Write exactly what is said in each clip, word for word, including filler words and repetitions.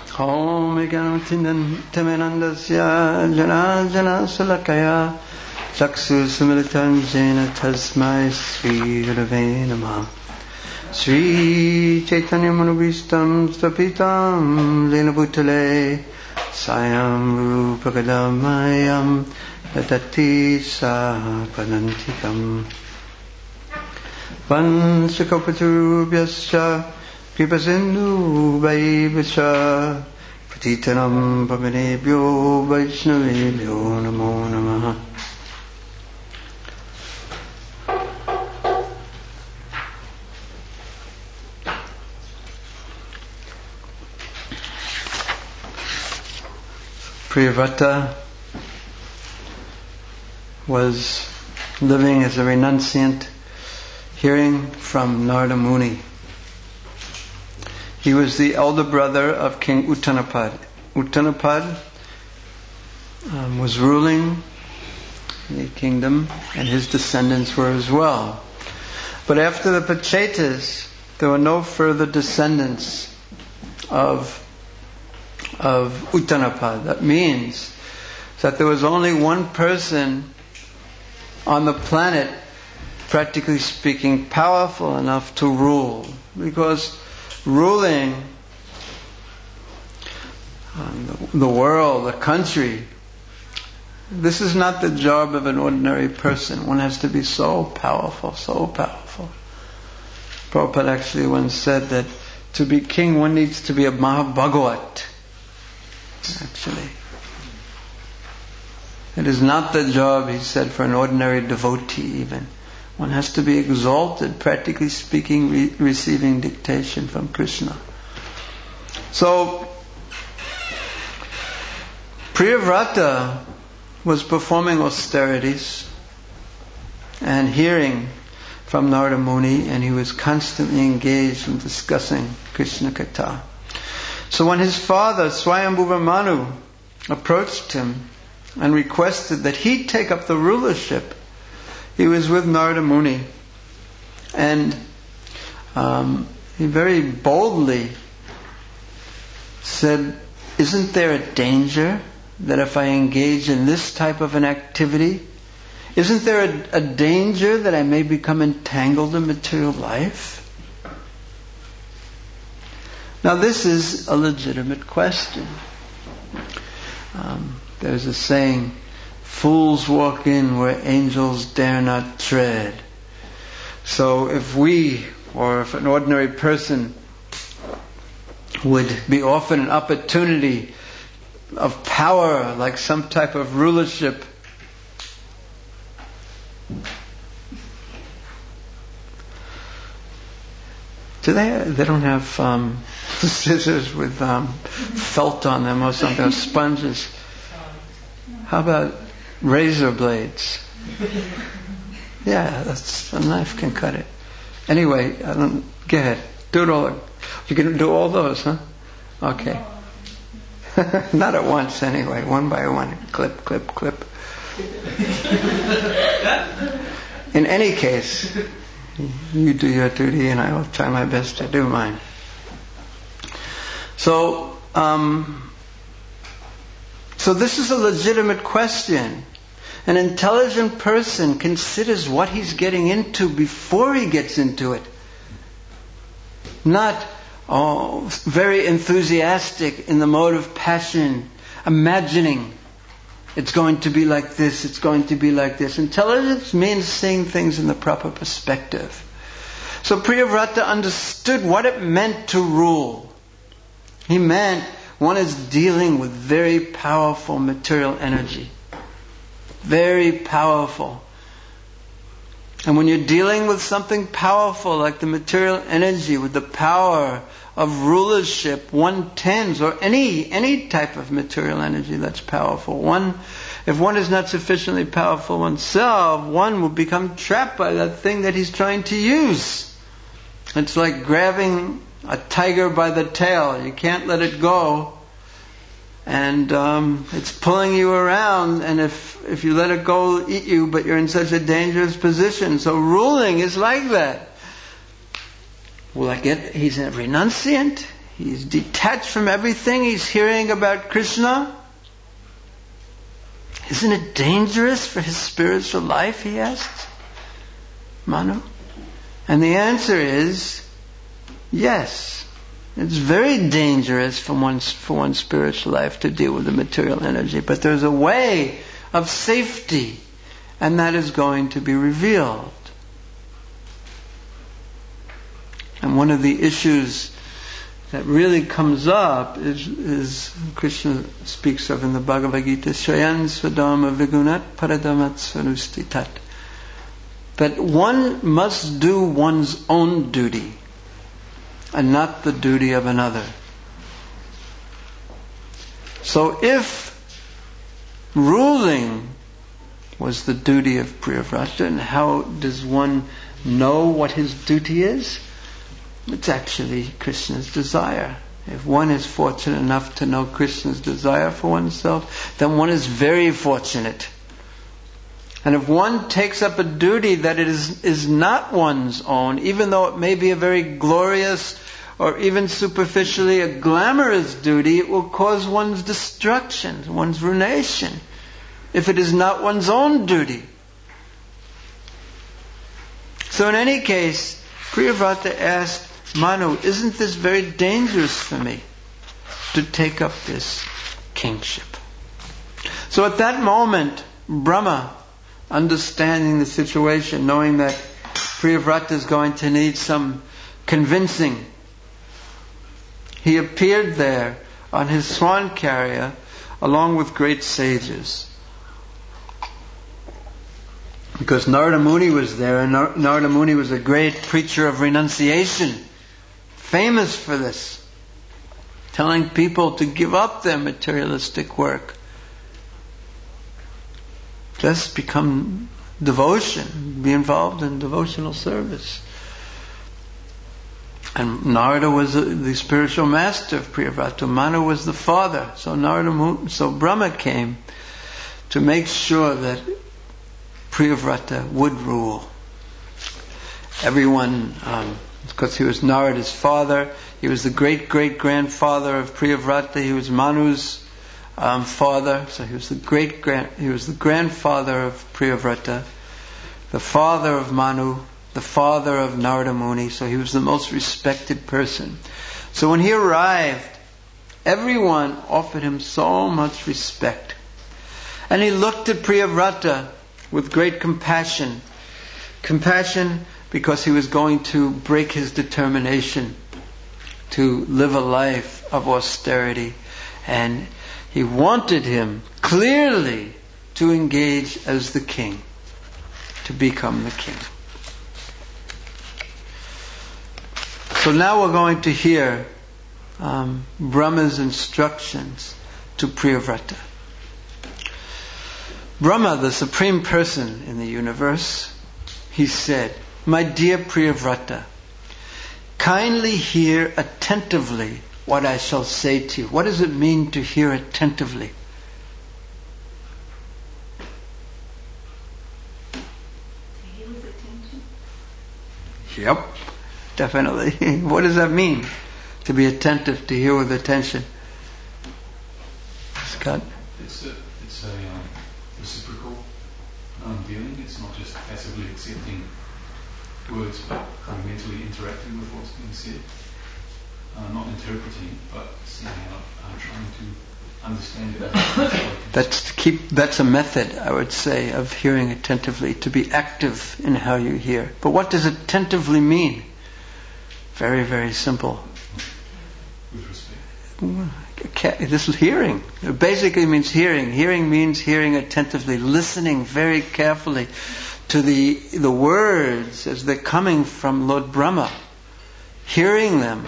Om Ekanotintemenandasya Jana Jana Salakaya Chaksu Sumilitan Jena Tasmai Sri Gurave Namah. Sri Chaitanya Manubhistam Stapitam Jena Bhutale Sayam Rupakadamayam Yatati Sapadantikam Vanshakapaturubhyascha Kripasindu Vaivascha Patitanam Pavanebhyo Vaishnavebhyo Namo Namaha. Priyavrata was living as a renunciant, hearing from Narada Muni. He was the elder brother of King Uttanapad. Uttanapad um, was ruling the kingdom, and his descendants were as well. But after the Pachetas, there were no further descendants of of Uttanapad. That means that there was only one person on the planet, practically speaking, powerful enough to rule. Because ruling um, the, the world, the country, this is not the job of an ordinary person. One has to be so powerful, so powerful. Prabhupada actually once said that to be king one needs to be a Mahabhagavat. Actually, it is not the job, he said, for an ordinary devotee even. One has to be exalted, practically speaking, re- receiving dictation from Krishna. So, Priyavrata was performing austerities and hearing from Narada Muni, and he was constantly engaged in discussing Krishna Katha. So when his father, Swayambhuva Manu, approached him and requested that he take up the rulership, he was with Narada Muni. And um, he very boldly said, isn't there a danger that if I engage in this type of an activity, isn't there a, a danger that I may become entangled in material life? Now this is a legitimate question. Um, there's a saying, fools walk in where angels dare not tread. So if we, or if an ordinary person would be offered an opportunity of power, like some type of rulership, do they? They don't have um, scissors with um, felt on them or something, or sponges. How about razor blades? Yeah, that's, a knife can cut it. Anyway, I don't, go ahead. Do it all. You can do all those, huh? Okay. Not at once, anyway. One by one. Clip, clip, clip. In any case, you do your duty and I will try my best to do mine. So, um, so this is a legitimate question. An intelligent person considers what he's getting into before he gets into it. Not, oh, very enthusiastic in the mode of passion, imagining it's going to be like this, it's going to be like this. Intelligence means seeing things in the proper perspective. So Priyavrata understood what it meant to rule. He meant one is dealing with very powerful material energy. Very powerful. And when you're dealing with something powerful like the material energy, with the power of rulership, one tends, or any any type of material energy that's powerful, one, if one is not sufficiently powerful oneself, one will become trapped by that thing that he's trying to use. It's like grabbing a tiger by the tail. You can't let it go. And um, it's pulling you around, and if, if you let it go, it'll eat you, but you're in such a dangerous position. So ruling is like that. Will I get, he's a renunciant. He's detached from everything. He's hearing about Krishna. Isn't it dangerous for his spiritual life, he asks Manu. And the answer is yes. It's very dangerous for one's, for one's spiritual life to deal with the material energy. But there's a way of safety, and that is going to be revealed. And one of the issues that really comes up is, is Krishna speaks of in the Bhagavad Gita, Shayan Swadama Vigunat Paradamat Swanustitat. That one must do one's own duty and not the duty of another. So if ruling was the duty of Priyavrata, and how does one know what his duty is? It's actually Krishna's desire. If one is fortunate enough to know Krishna's desire for oneself, then one is very fortunate. And if one takes up a duty that it is, is not one's own, even though it may be a very glorious or even superficially a glamorous duty, it will cause one's destruction, one's ruination, if it is not one's own duty. So in any case, Priyavrata asked Manu, isn't this very dangerous for me to take up this kingship? So at that moment, Brahma, understanding the situation, knowing that Priyavrata is going to need some convincing, he appeared there on his swan carrier along with great sages. Because Narada Muni was there, and Nar- Narada Muni was a great preacher of renunciation, famous for this, telling people to give up their materialistic work. Just become devotion, be involved in devotional service. And Narada was the spiritual master of Priyavrata. Manu was the father. So Narada, so Brahma came to make sure that Priyavrata would rule. Everyone, um, because he was Narada's father, he was the great-great-grandfather of Priyavrata. He was Manu's um, father, so he was the great grand, he was the grandfather of Priyavrata, the father of Manu, the father of Narada Muni. So he was the most respected person. So when he arrived, everyone offered him so much respect, and he looked at Priyavrata with great compassion. Compassion because he was going to break his determination to live a life of austerity. And he wanted him clearly to engage as the king, to become the king. So now we're going to hear um, Brahma's instructions to Priyavrata. Brahma, the supreme person in the universe, he said, "My dear Priyavrata, kindly hear attentively what I shall say to you." What does it mean to hear attentively? To hear with attention? Yep, definitely. What does that mean? To be attentive, to hear with attention. Scott? It's a, it's a um, reciprocal um, dealing. It's not just passively accepting words, but kind of mentally interacting with what's being said. Uh, not interpreting, but seeing out, uh, trying to understand it. That's to keep. That's a method, I would say, of hearing attentively. To be active in how you hear. But what does attentively mean? Very, very simple. With respect. This is hearing. It basically means hearing. Hearing means hearing attentively, listening very carefully to the the words as they're coming from Lord Brahma. Hearing them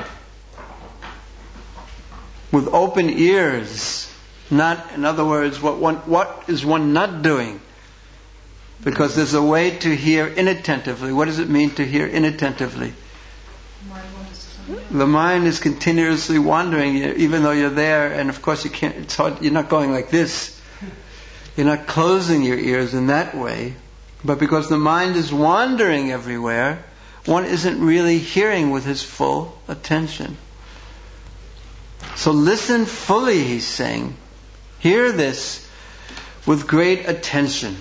with open ears. Not, in other words, what one what is one not doing? Because there's a way to hear inattentively. What does it mean to hear inattentively? The mind is continuously wandering, even though you're there, and of course you can't. It's hard. You're not going like this. You're not closing your ears in that way, but because the mind is wandering everywhere, one isn't really hearing with his full attention. So listen fully, he's saying. Hear this with great attention.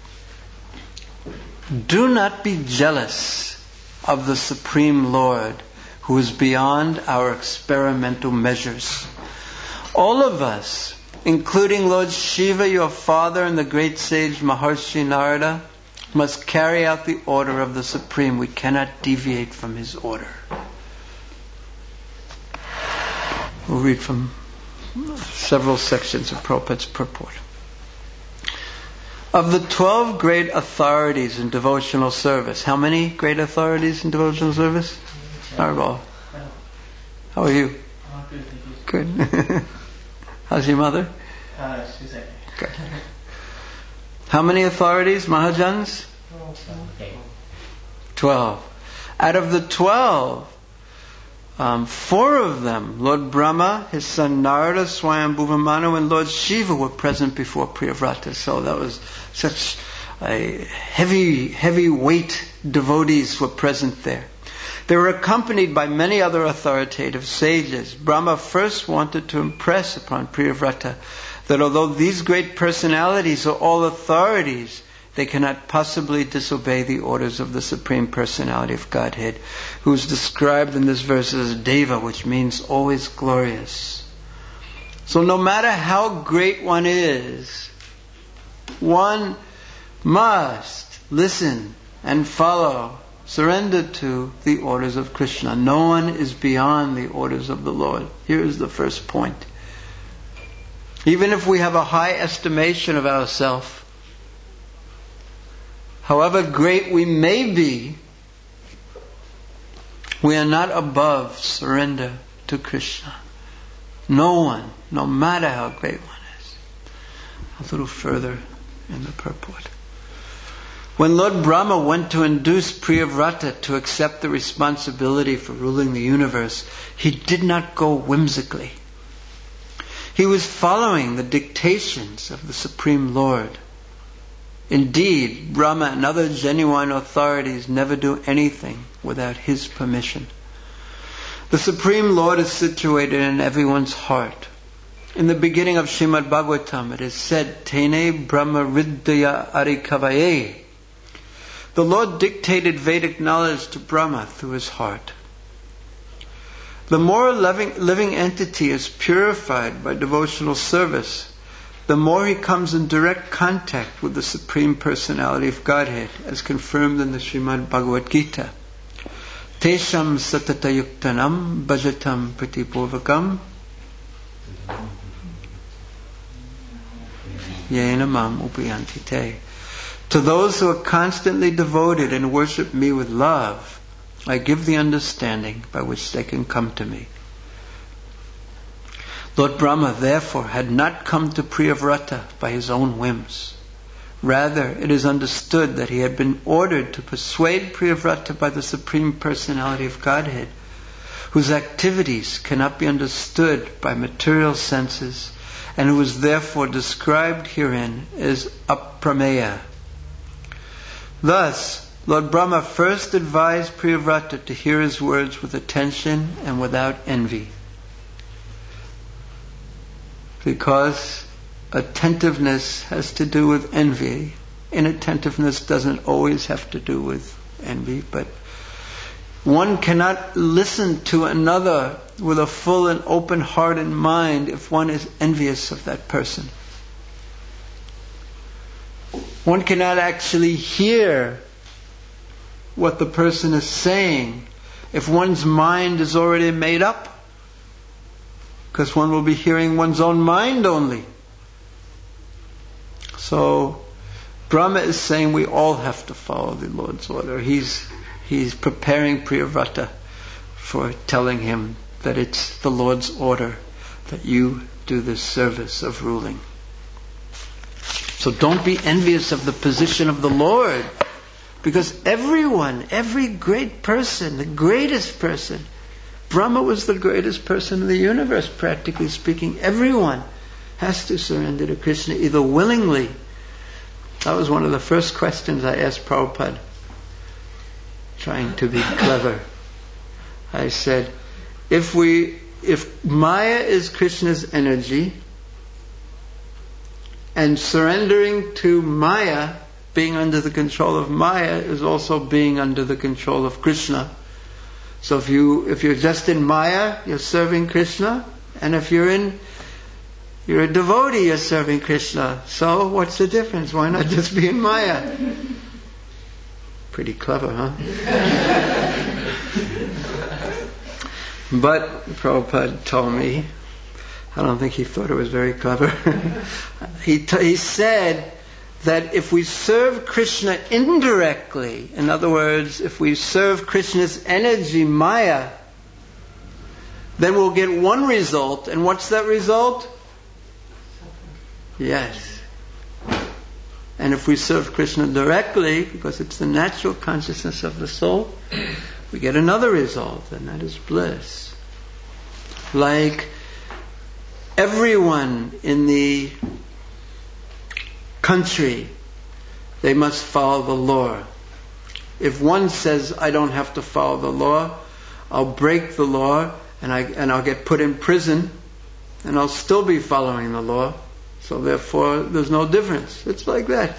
Do not be jealous of the Supreme Lord, who is beyond our experimental measures. All of us, including Lord Shiva, your father, and the great sage Maharshi Narada, must carry out the order of the Supreme. We cannot deviate from his order. We'll read from several sections of Prabhupada's purport. Of the twelve great authorities in devotional service, how many great authorities in devotional service? Narwhal. How are you? Good. How's your mother? Uh, she's okay. Good. How many authorities, Mahajans? Twelve. Out of the twelve, um, four of them, Lord Brahma, his son Narada, Swayambhuva Manu, and Lord Shiva were present before Priyavrata. So that was such a heavy, heavy weight devotees were present there. They were accompanied by many other authoritative sages. Brahma first wanted to impress upon Priyavrata that although these great personalities are all authorities, they cannot possibly disobey the orders of the Supreme Personality of Godhead, who is described in this verse as Deva, which means always glorious. So no matter how great one is, one must listen and follow, surrender to the orders of Krishna. No one is beyond the orders of the Lord. Here is the first point. Even if we have a high estimation of ourselves, however great we may be, we are not above surrender to Krishna. No one, no matter how great one is. A little further in the purport. When Lord Brahma went to induce Priyavrata to accept the responsibility for ruling the universe, he did not go whimsically. He was following the dictations of the Supreme Lord. Indeed, Brahma and other genuine authorities never do anything without his permission. The Supreme Lord is situated in everyone's heart. In the beginning of Srimad Bhagavatam, it is said, Tene Brahma Riddhaya Arikavaye. The Lord dictated Vedic knowledge to Brahma through his heart. The more living, living entity is purified by devotional service, the more he comes in direct contact with the Supreme Personality of Godhead, as confirmed in the Srimad Bhagavad Gita. Tesham satatayuktanam bhajatam pratipurvakam yena mam upayanti te. To those who are constantly devoted and worship me with love, I give the understanding by which they can come to me. Lord Brahma, therefore, had not come to Priyavrata by his own whims. Rather, it is understood that he had been ordered to persuade Priyavrata by the Supreme Personality of Godhead, whose activities cannot be understood by material senses, and who is therefore described herein as aprameya. Thus, Lord Brahma first advised Priyavrata to hear his words with attention and without envy. Because attentiveness has to do with envy. Inattentiveness doesn't always have to do with envy, but one cannot listen to another with a full and open heart and mind if one is envious of that person. One cannot actually hear what the person is saying if one's mind is already made up, because one will be hearing one's own mind only. So Brahma is saying we all have to follow the Lord's order. He's he's preparing Priyavrata for telling him that it's the Lord's order that you do this service of ruling. So don't be envious of the position of the Lord, because everyone, every great person, the greatest person, Brahma was the greatest person in the universe, practically speaking. Everyone has to surrender to Krishna, either willingly. That was one of the first questions I asked Prabhupada, trying to be clever. I said, if we if Maya is Krishna's energy, and surrendering to Maya, being under the control of Maya, is also being under the control of Krishna. So if you if you're just in Maya, you're serving Krishna, and if you're in you're a devotee, you're serving Krishna. So what's the difference? Why not just be in Maya? Pretty clever, huh? But Prabhupada told me, I don't think he thought it was very clever. he t- he said that if we serve Krishna indirectly, in other words, if we serve Krishna's energy, Maya, then we'll get one result. And what's that result? Yes. And if we serve Krishna directly, because it's the natural consciousness of the soul, we get another result, and that is bliss. Like everyone in the country, they must follow the law. If one says, I don't have to follow the law, I'll break the law and, I, and I'll get put in prison, and I'll still be following the law. So therefore, there's no difference. It's like that.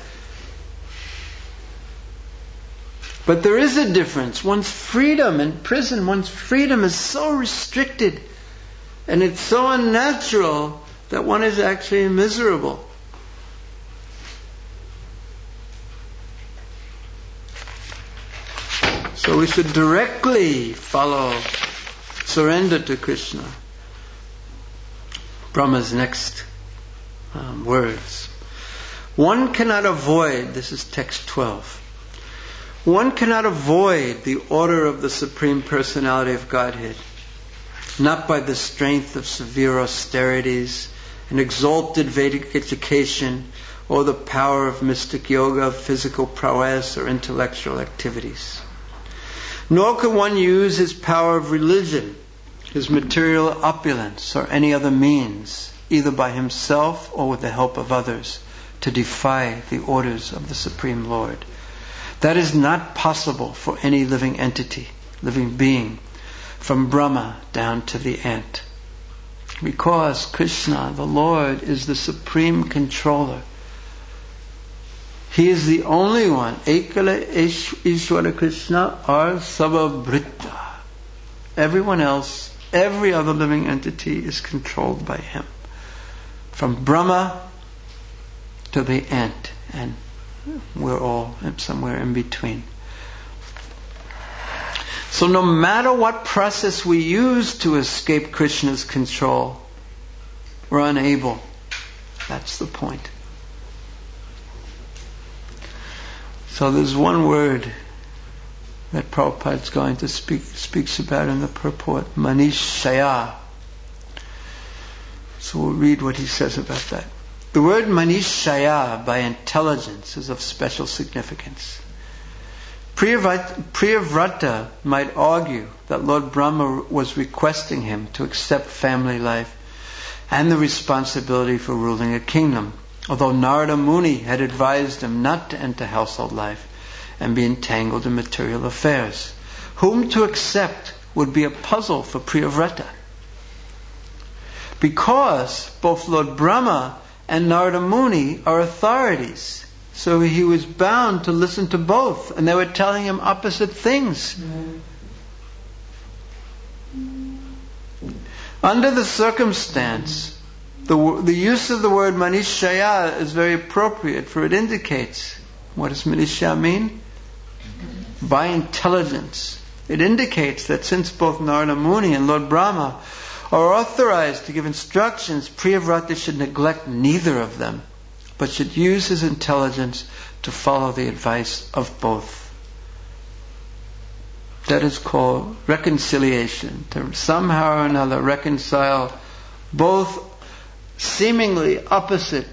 But there is a difference. One's freedom in prison, one's freedom is so restricted, and it's so unnatural that one is actually miserable. So we should directly follow, surrender to Krishna. Brahma's next um, words. One cannot avoid, this is text twelve, one cannot avoid the order of the Supreme Personality of Godhead, not by the strength of severe austerities, an exalted Vedic education, or the power of mystic yoga, physical prowess, or intellectual activities. Nor can one use his power of religion, his material opulence, or any other means, either by himself or with the help of others, to defy the orders of the Supreme Lord. That is not possible for any living entity, living being, from Brahma down to the ant. Because Krishna, the Lord, is the supreme controller. He is the only one. Ekala Ishvara Krishna or Sababhrita. Everyone else, every other living entity is controlled by him. From Brahma to the ant. And we're all somewhere in between. So no matter what process we use to escape Krishna's control, we're unable. That's the point. So there's one word that Prabhupada is going to speak speaks about in the purport, Manishaya. So we'll read what he says about that. The word Manishaya, by intelligence, is of special significance. Priyavrata might argue that Lord Brahma was requesting him to accept family life and the responsibility for ruling a kingdom, although Narada Muni had advised him not to enter household life and be entangled in material affairs. Whom to accept would be a puzzle for Priyavrata, because both Lord Brahma and Narada Muni are authorities. So he was bound to listen to both, and they were telling him opposite things. Mm. Under the circumstance, the, the use of the word Manishaya is very appropriate, for it indicates, what does Manishaya mean? By intelligence. It indicates that since both Narada Muni and Lord Brahma are authorized to give instructions, Priyavrata should neglect neither of them, but should use his intelligence to follow the advice of both. That is called reconciliation, to somehow or another reconcile both seemingly opposite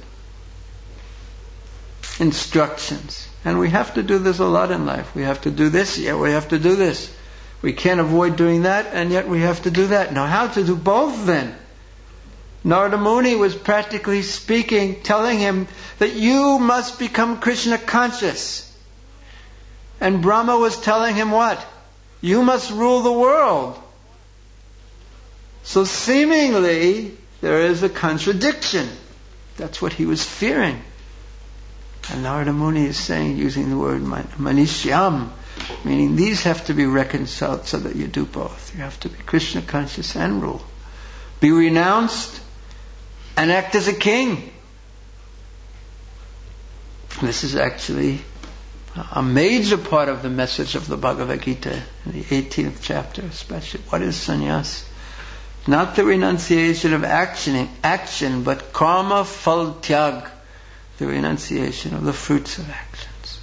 instructions. And we have to do this a lot in life. We have to do this, yet we have to do this. We can't avoid doing that, and yet we have to do that. Now, how to do both then? Narada Muni was practically speaking, telling him that you must become Krishna conscious. And Brahma was telling him what? You must rule the world. So seemingly there is a contradiction. That's what he was fearing. And Narada Muni is saying, using the word manishyam, meaning these have to be reconciled so that you do both. You have to be Krishna conscious and rule. Be renounced and act as a king. This is actually a major part of the message of the Bhagavad Gita, in the eighteenth chapter especially. What is sannyas? Not the renunciation of action, action, but karma phal tyag, the renunciation of the fruits of actions.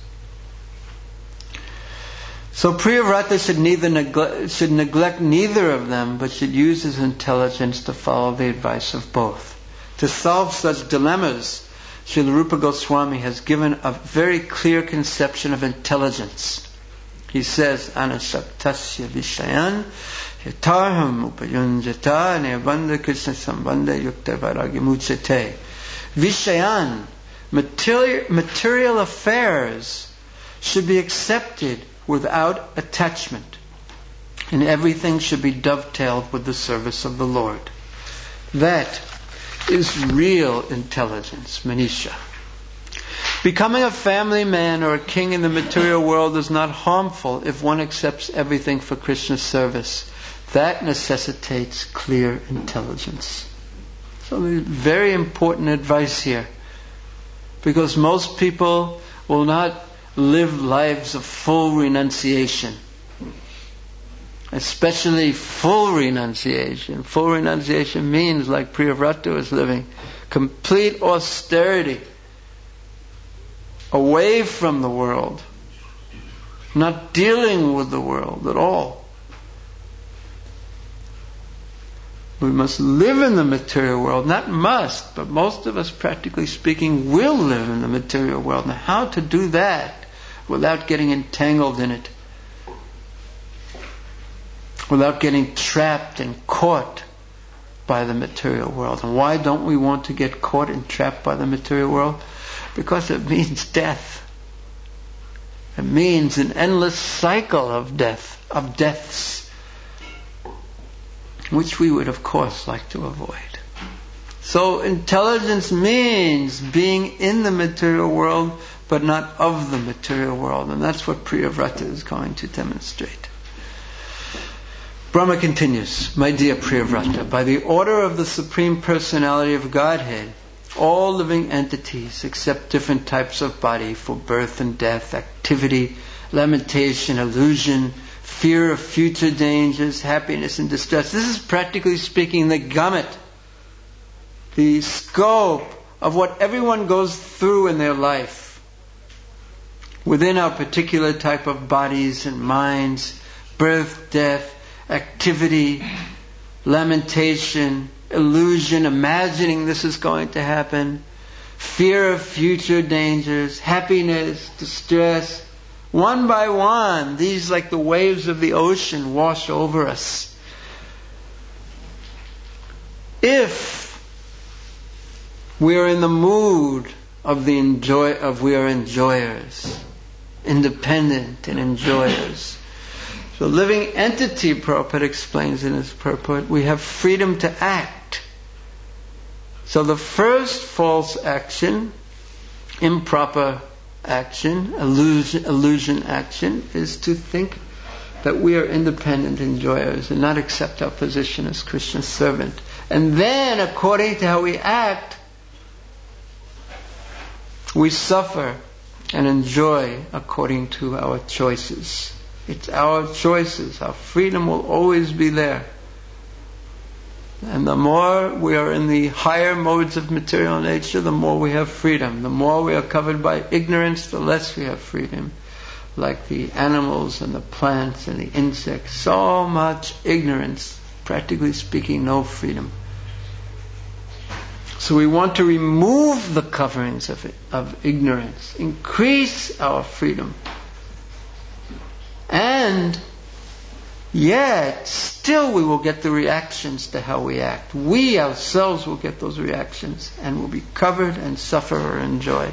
So Priyavrata should neither neglect, should neglect neither of them, but should use his intelligence to follow the advice of both. To solve such dilemmas, Srila Rupa Goswami has given a very clear conception of intelligence. He says, Anashaktasya Vishayan Yatarham Upayunjata Nirbandha Krishna Sambandha Yukta Varagyamuchate. Vishayan, material, material affairs, should be accepted without attachment, and everything should be dovetailed with the service of the Lord. That is real intelligence, Manisha. Becoming a family man or a king in the material world is not harmful if one accepts everything for Krishna's service. That necessitates clear intelligence. So very important advice here. Because most people will not live lives of full renunciation. Especially full renunciation. Full renunciation means, like Priyavrata was living, complete austerity. Away from the world. Not dealing with the world at all. We must live in the material world. Not must, but most of us, practically speaking, will live in the material world. Now, how to do that without getting entangled in it? Without getting trapped and caught by the material world. And why don't we want to get caught and trapped by the material world? Because it means death. It means an endless cycle of death, of deaths, which we would of course like to avoid. So intelligence means being in the material world, but not of the material world. And that's what Priyavrata is going to demonstrate. Brahma continues, my dear Priyavrata, by the order of the Supreme Personality of Godhead, all living entities accept different types of body for birth and death, activity, lamentation, illusion, fear of future dangers, happiness and distress. This is practically speaking the gamut, the scope of what everyone goes through in their life. Within our particular type of bodies and minds, birth, death, activity, lamentation, illusion, imagining this is going to happen, fear of future dangers, happiness, distress. One by one, these, like the waves of the ocean, wash over us. If we are in the mood of the enjoy of we are enjoyers, independent and enjoyers. So living entity, Prabhupada explains in his purport, we have freedom to act. So the first false action, improper action, illusion, illusion action, is to think that we are independent enjoyers and not accept our position as Krishna's servant. And then, according to how we act, we suffer and enjoy according to our choices. It's our choices. Our freedom will always be there. And the more we are in the higher modes of material nature, the more we have freedom. The more we are covered by ignorance, the less we have freedom. Like the animals and the plants and the insects. So much ignorance. Practically speaking, no freedom. So we want to remove the coverings of, of ignorance. Increase our freedom. And yet, still we will get the reactions to how we act. We ourselves will get those reactions and will be covered and suffer or enjoy.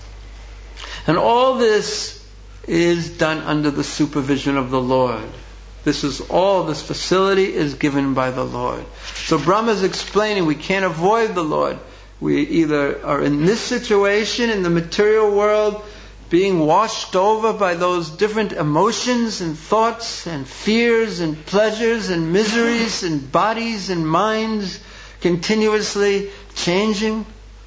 And all this is done under the supervision of the Lord. This is all, this facility is given by the Lord. So Brahma is explaining we can't avoid the Lord. We either are in this situation in the material world, being washed over by those different emotions and thoughts and fears and pleasures and miseries and bodies and minds continuously changing.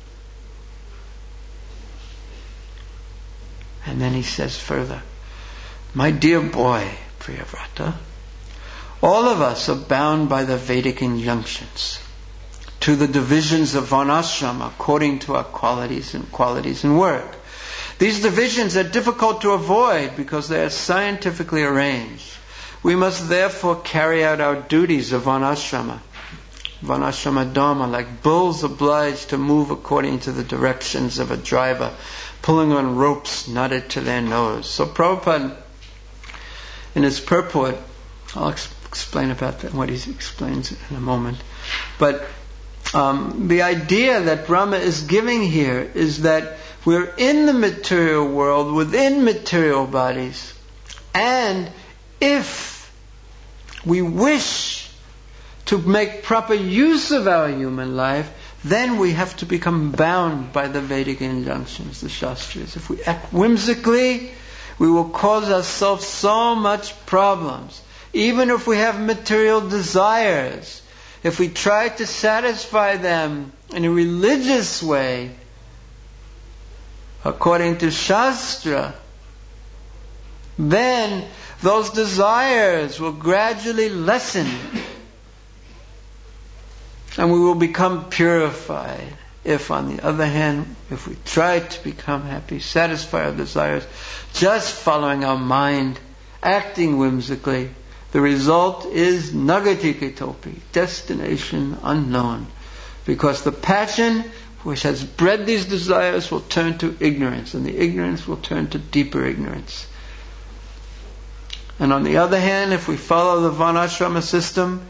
And then he says further, my dear boy, Priyavrata, all of us are bound by the Vedic injunctions to the divisions of varnashrama according to our qualities and qualities and work. These divisions are difficult to avoid because they are scientifically arranged. We must therefore carry out our duties of varnashrama, varnashrama dharma, like bulls obliged to move according to the directions of a driver, pulling on ropes knotted to their nose. So Prabhupada, in his purport, I'll ex- explain about that, what he explains in a moment. But um, the idea that Brahma is giving here is that we're in the material world, within material bodies, and if we wish to make proper use of our human life, then we have to become bound by the Vedic injunctions, the Shastras. If we act whimsically, we will cause ourselves so much problems. Even if we have material desires, if we try to satisfy them in a religious way, according to Shastra, then those desires will gradually lessen and we will become purified. If, on the other hand, if we try to become happy, satisfy our desires, just following our mind, acting whimsically, the result is nagatikitopi, destination unknown. Because the passion which has bred these desires will turn to ignorance, and the ignorance will turn to deeper ignorance. And on the other hand, if we follow the varnashrama system,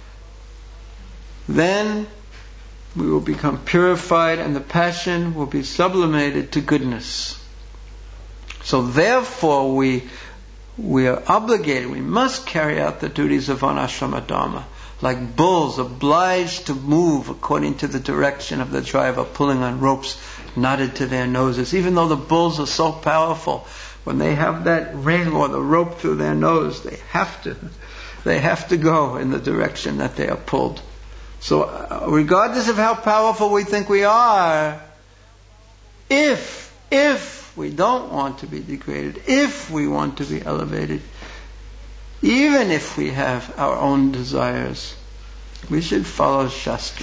then we will become purified and the passion will be sublimated to goodness. So therefore we we are obligated, we must carry out the duties of varnashrama dharma, like bulls obliged to move according to the direction of the driver, pulling on ropes knotted to their noses. Even though the bulls are so powerful, when they have that ring or the rope through their nose, they have to they have to go in the direction that they are pulled. So uh, regardless of how powerful we think we are, if, if we don't want to be degraded, if we want to be elevated, even if we have our own desires, we should follow Shastra.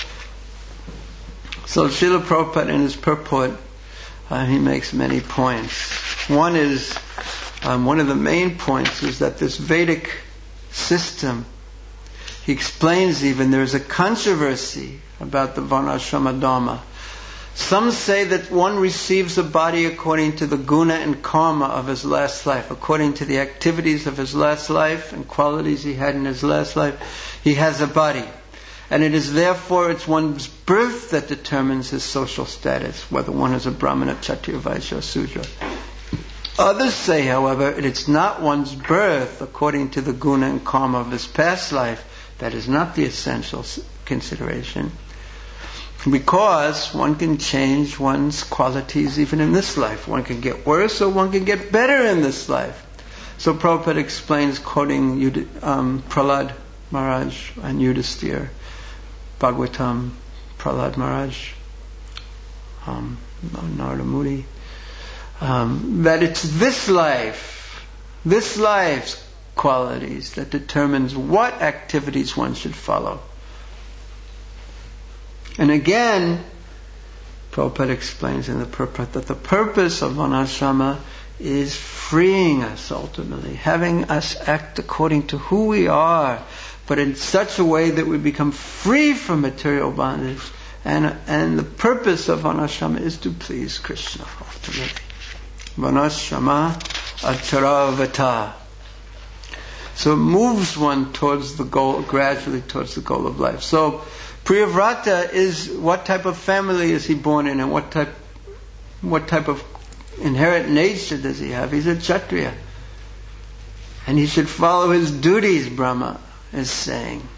So Srila Prabhupada in his purport, uh, he makes many points. One is, um, one of the main points is that this Vedic system, he explains even there's a controversy about the varnashrama dharma. Some say that one receives a body according to the guna and karma of his last life, according to the activities of his last life and qualities he had in his last life. He has a body. And it is therefore, it's one's birth that determines his social status, whether one is a Brahmana, Kshatriya, Vaishya, or Sudra. Others say, however, it's not one's birth according to the guna and karma of his past life. That is not the essential consideration. Because one can change one's qualities even in this life. One can get worse or one can get better in this life. So Prabhupada explains, quoting Yud- um, Prahlad Maharaj and Yudhisthira, Bhagavatam, Prahlad Maharaj, um, Narada Muni, um, that it's this life, this life's qualities that determines what activities one should follow. And again, Prabhupada explains in the purport that the purpose of varnashrama is freeing us ultimately, having us act according to who we are, but in such a way that we become free from material bondage. And, and the purpose of varnashrama is to please Krishna ultimately. Varnashrama acharavata. So it moves one towards the goal, gradually towards the goal of life. So Priyavrata is, what type of family is he born in, and what type what type of inherent nature does he have? He's a Kshatriya. And he should follow his duties, Brahma is saying.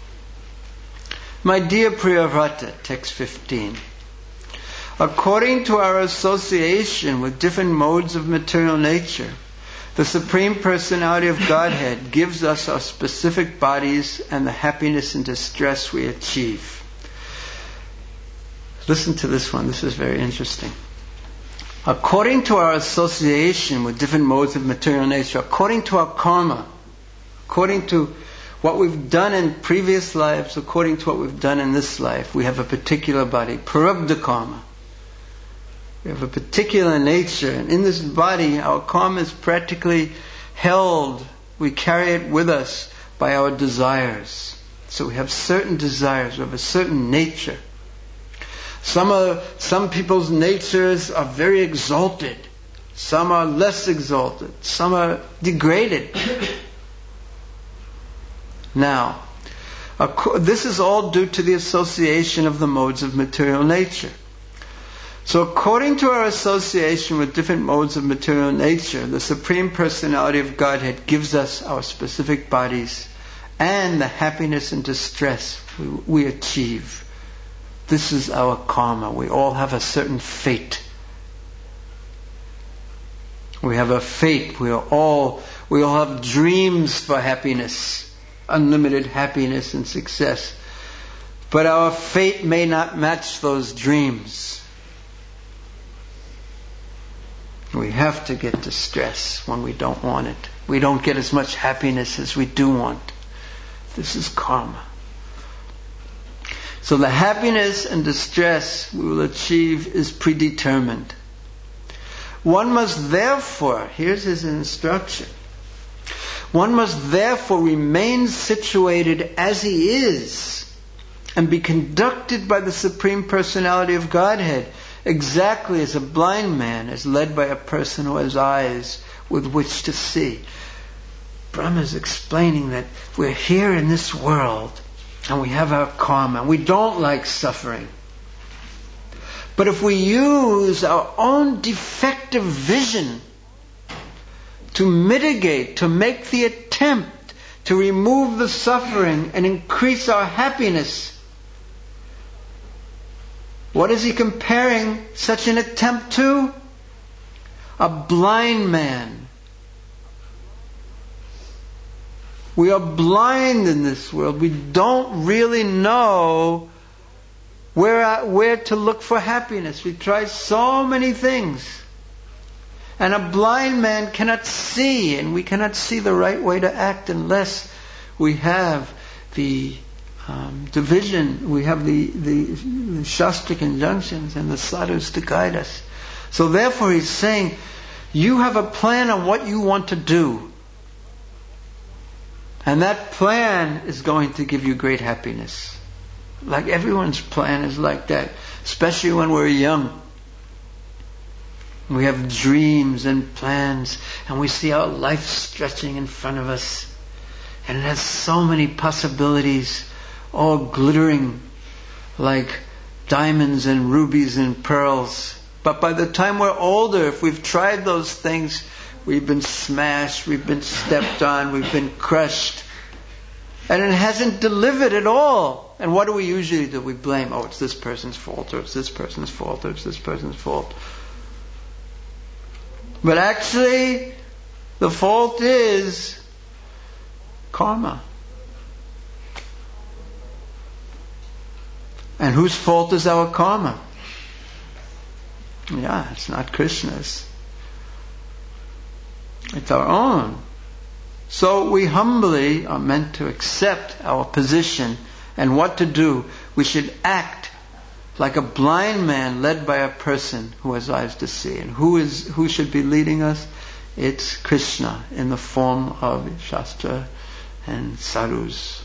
My dear Priyavrata, text fifteen. According to our association with different modes of material nature, the Supreme Personality of Godhead gives us our specific bodies and the happiness and distress we achieve. Listen to this one. This is very interesting. According to our association with different modes of material nature, according to our karma, according to what we've done in previous lives, according to what we've done in this life, we have a particular body, prarabdha karma. We have a particular nature, and in this body, our karma is practically held. We carry it with us by our desires. So we have certain desires, we have a certain nature. Some are, some people's natures are very exalted. Some are less exalted. Some are degraded. Now, this is all due to the association of the modes of material nature. So according to our association with different modes of material nature, the Supreme Personality of Godhead gives us our specific bodies and the happiness and distress we, we achieve. This is our karma. We all have a certain fate. We have a fate. We are all, we all have dreams for happiness, unlimited happiness and success. But our fate may not match those dreams. We have to get distress when we don't want it. We don't get as much happiness as we do want. This is karma. So the happiness and distress we will achieve is predetermined. One must therefore, here's his instruction, one must therefore remain situated as he is and be conducted by the Supreme Personality of Godhead, exactly as a blind man is led by a person who has eyes with which to see. Brahma is explaining that we're here in this world and we have our karma. We don't like suffering. But if we use our own defective vision to mitigate, to make the attempt to remove the suffering and increase our happiness, what is he comparing such an attempt to? A blind man. We are blind in this world. We don't really know where, where to look for happiness. We try so many things. And a blind man cannot see, and we cannot see the right way to act unless we have the Um, division, we have the, the, the Shastric injunctions and the sadhus to guide us. So therefore he's saying, you have a plan on what you want to do. And that plan is going to give you great happiness. Like everyone's plan is like that. Especially when we're young. We have dreams and plans, and we see our life stretching in front of us. And it has so many possibilities, all glittering like diamonds and rubies and pearls. But by the time we're older, if we've tried those things, we've been smashed, we've been stepped on, we've been crushed. And it hasn't delivered at all. And what do we usually do? We blame, oh, it's this person's fault, or it's this person's fault, or it's this person's fault. But actually, the fault is karma. And whose fault is our karma? Yeah, it's not Krishna's. It's our own. So we humbly are meant to accept our position and what to do. We should act like a blind man led by a person who has eyes to see. And who is who should be leading us? It's Krishna in the form of Shastra and sadhus.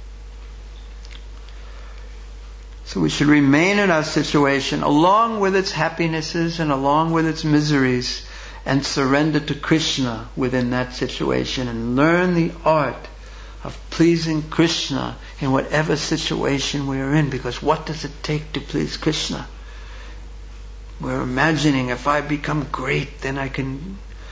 So we should remain in our situation along with its happinesses and along with its miseries, and surrender to Krishna within that situation and learn the art of pleasing Krishna in whatever situation we are in. Because what does it take to please Krishna? We're imagining if I become great, then I can...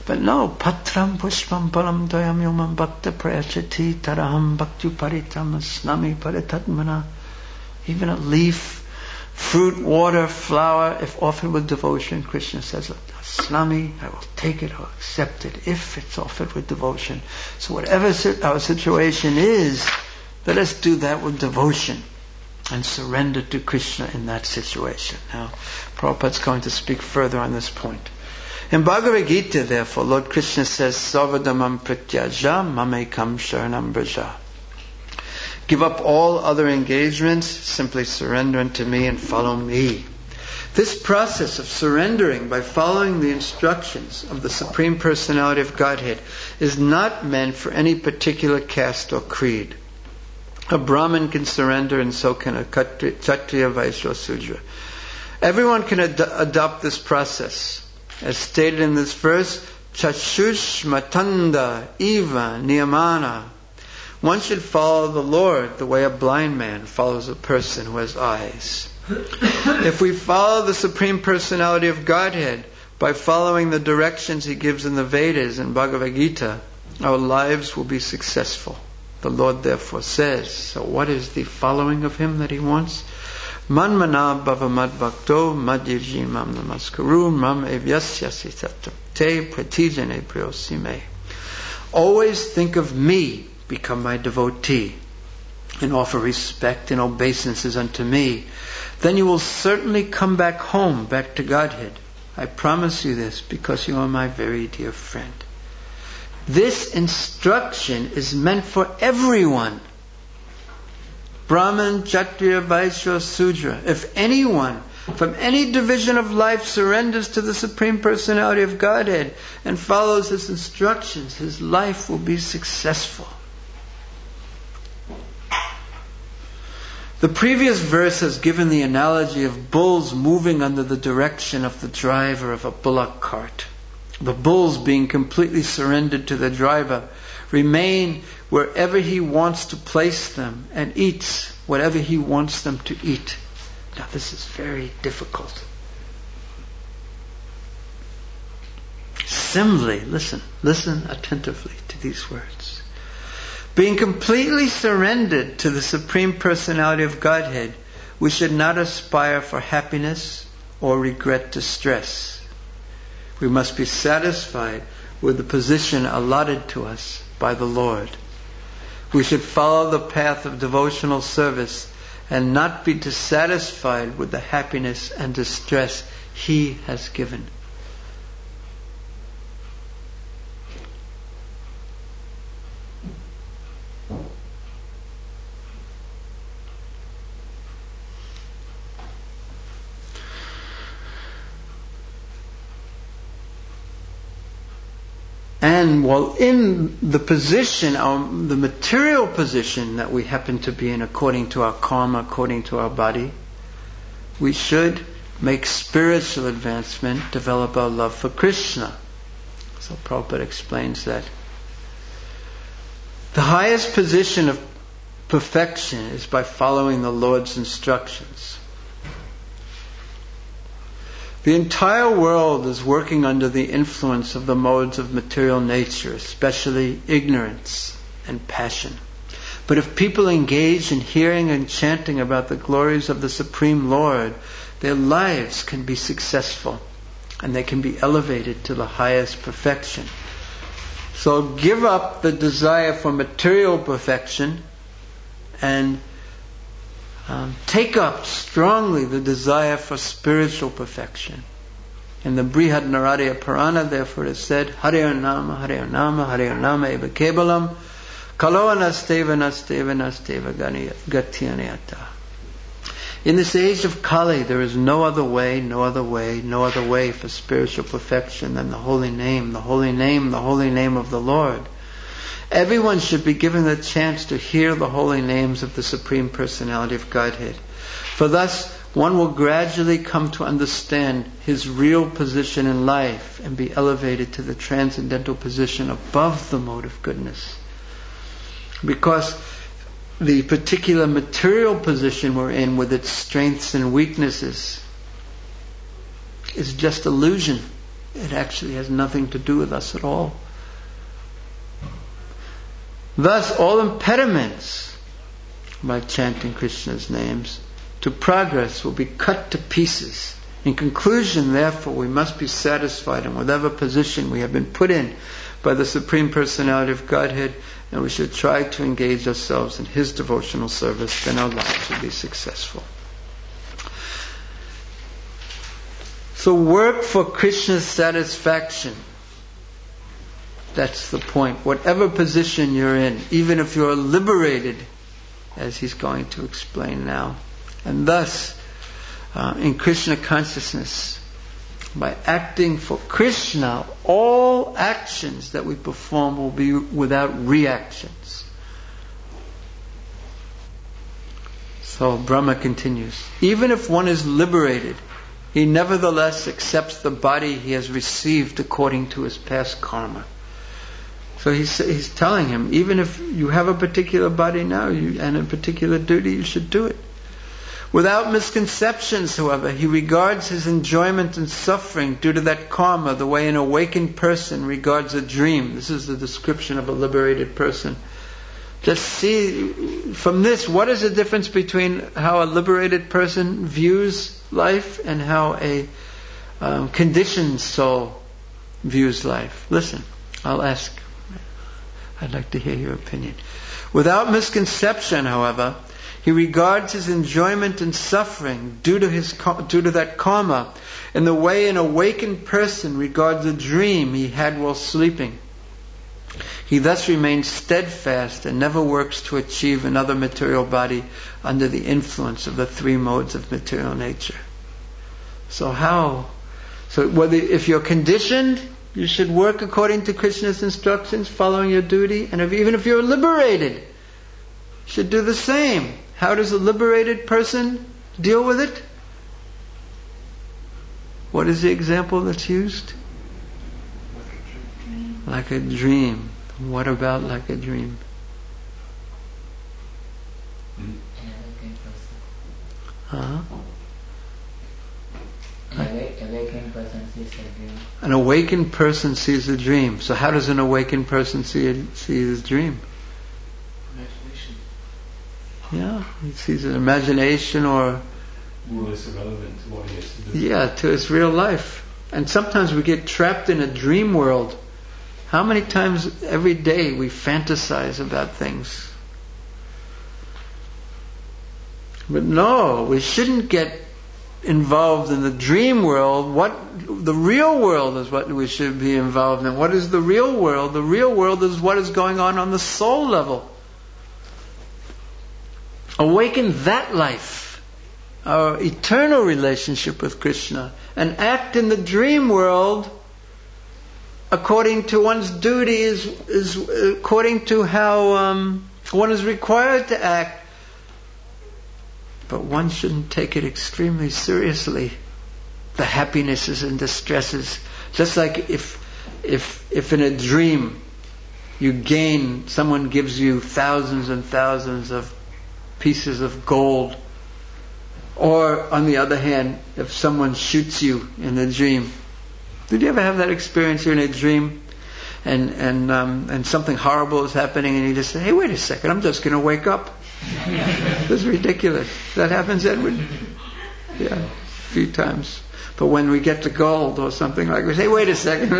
But no, patram pushpam palam doyam yomam bhakta prayachati taraham bhakti paritam asnami paritatmana. Even a leaf, fruit, water, flower, if offered with devotion, Krishna says, asnami, I will take it, I will accept it, if it's offered with devotion. So whatever our situation is, let us do that with devotion and surrender to Krishna in that situation. Now, Prabhupada's going to speak further on this point. In Bhagavad Gita, therefore, Lord Krishna says, Sarvadhamam pratyaja mamekam sharanam braja. Give up all other engagements, simply surrender unto me and follow me. This process of surrendering by following the instructions of the Supreme Personality of Godhead is not meant for any particular caste or creed. A Brahmin can surrender, and so can a Kshatriya, Vaishya, Sudra. Everyone can ad- adopt this process. As stated in this verse, Chakshush matanda eva niyamana. One should follow the Lord the way a blind man follows a person who has eyes. If we follow the Supreme Personality of Godhead by following the directions He gives in the Vedas and Bhagavad Gita, our lives will be successful. The Lord therefore says, so what is the following of Him that He wants? Manmana bhavamad bhakto madhyajin mam namaskaru mam evyasyasi tatam te pratijane priyosime. Always think of me, become my devotee, and offer respect and obeisances unto me. Then you will certainly come back home, back to Godhead. I promise you this, because you are my very dear friend. This instruction is meant for everyone. Brahman, Kshatriya, Vaishya, Sudra. If anyone from any division of life surrenders to the Supreme Personality of Godhead and follows His instructions, his life will be successful. The previous verse has given the analogy of bulls moving under the direction of the driver of a bullock cart. The bulls, being completely surrendered to the driver, remain wherever he wants to place them and eats whatever he wants them to eat. Now this is very difficult. Similarly, listen, listen attentively to these words. Being completely surrendered to the Supreme Personality of Godhead, we should not aspire for happiness or regret distress. We must be satisfied with the position allotted to us by the Lord. We should follow the path of devotional service and not be dissatisfied with the happiness and distress He has given. And while in the position, our, the material position that we happen to be in according to our karma, according to our body, we should make spiritual advancement, develop our love for Krishna. So Prabhupada explains that the highest position of perfection is by following the Lord's instructions. The entire world is working under the influence of the modes of material nature, especially ignorance and passion. But if people engage in hearing and chanting about the glories of the Supreme Lord, their lives can be successful and they can be elevated to the highest perfection. So give up the desire for material perfection and Um, take up strongly the desire for spiritual perfection. In the Brihad Naradiya Purana, therefore, it is said, Hare Nama, Hare Nama, Hare Nama eva kebalam, kalo anasteva nasteva nasteva gatyanyata. In this age of Kali, there is no other way, no other way, no other way for spiritual perfection than the holy name, the holy name, the holy name of the Lord. Everyone should be given the chance to hear the holy names of the Supreme Personality of Godhead. For thus, one will gradually come to understand his real position in life and be elevated to the transcendental position above the mode of goodness. Because the particular material position we're in, with its strengths and weaknesses, is just illusion. it actually has nothing to do with us at all. Thus, all impediments by chanting Krishna's names to progress will be cut to pieces. In conclusion, therefore, we must be satisfied in whatever position we have been put in by the Supreme Personality of Godhead, and we should try to engage ourselves in His devotional service, then our lives will be successful. So work for Krishna's satisfaction. That's the point. Whatever position you're in, even if you're liberated, as he's going to explain now. And thus, uh, in Krishna consciousness, by acting for Krishna, all actions that we perform will be without reactions. So Brahma continues, even if one is liberated, he nevertheless accepts the body he has received according to his past karma. So he's, he's telling him, even if you have a particular body now you, and a particular duty, you should do it. Without misconceptions, however, he regards his enjoyment and suffering due to that karma the way an awakened person regards a dream. This is the description of a liberated person. Just see from this, what is the difference between how a liberated person views life and how a um, conditioned soul views life? Listen, I'll ask. I'd like to hear your opinion. Without misconception, however, he regards his enjoyment and suffering due to his due to that karma in the way an awakened person regards a dream he had while sleeping. He thus remains steadfast and never works to achieve another material body under the influence of the three modes of material nature. So how? So whether if you're conditioned, you should work according to Krishna's instructions, following your duty. And if, even if you're liberated, you should do the same. How does a liberated person deal with it? What is the example that's used? Like a dream. What about like a dream? Uh-huh. An awakened person sees a dream. An awakened person sees a dream. So how does an awakened person see a, see his dream? Imagination. Yeah, he sees an imagination or... Well, it's irrelevant to what he has to do. Yeah, to his real life. And sometimes we get trapped in a dream world. How many times every day we fantasize about things? But no, we shouldn't get involved in the dream world. What the real world is what we should be involved in. What is the real world? The real world is what is going on on the soul level. Awaken that life, our eternal relationship with Krishna, and act in the dream world according to one's duty, is, is according to how um, one is required to act. But one shouldn't take it extremely seriously. The happinesses and distresses. Just like if, if, if in a dream you gain, someone gives you thousands and thousands of pieces of gold. Or on the other hand, if someone shoots you in a dream. Did you ever have that experience? You're in a dream and and um, and something horrible is happening and you just say, hey, wait a second, I'm just going to wake up. That's ridiculous. That happens, Edward? Yeah, a few times. But when we get to gold or something like that, we say, wait a second.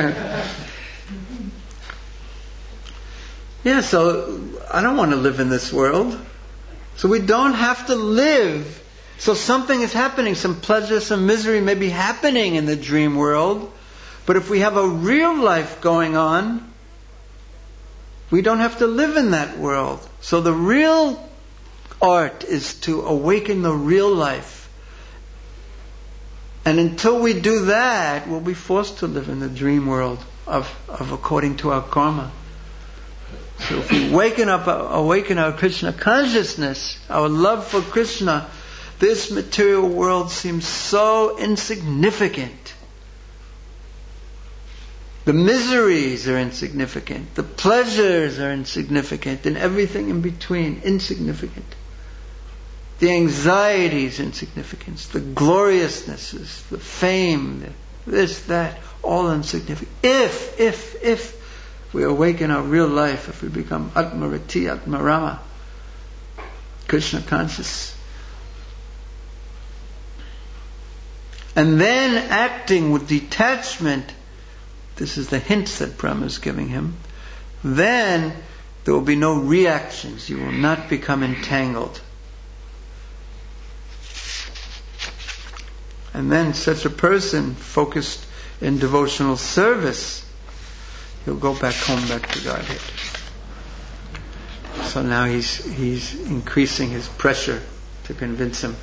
Yeah, so I don't want to live in this world. So we don't have to live. So something is happening, some pleasure, some misery may be happening in the dream world. But if we have a real life going on, we don't have to live in that world. So the real art is to awaken the real life. And until we do that, we'll be forced to live in the dream world of, of according to our karma. So if we waken up, awaken our Krishna consciousness, our love for Krishna, this material world seems so insignificant. The miseries are insignificant. The pleasures are insignificant. And everything in between, insignificant. The anxiety is insignificant. The gloriousnesses, the fame, the, this, that, all insignificant. If, if, if we awaken our real life, if we become Atmarati, Atmarama, Krishna conscious, and then acting with detachment, this is the hints that Brahma is giving him, then there will be no reactions. You will not become entangled. And then such a person focused in devotional service, he'll go back home, back to Godhead. So now he's he's increasing his pressure to convince him.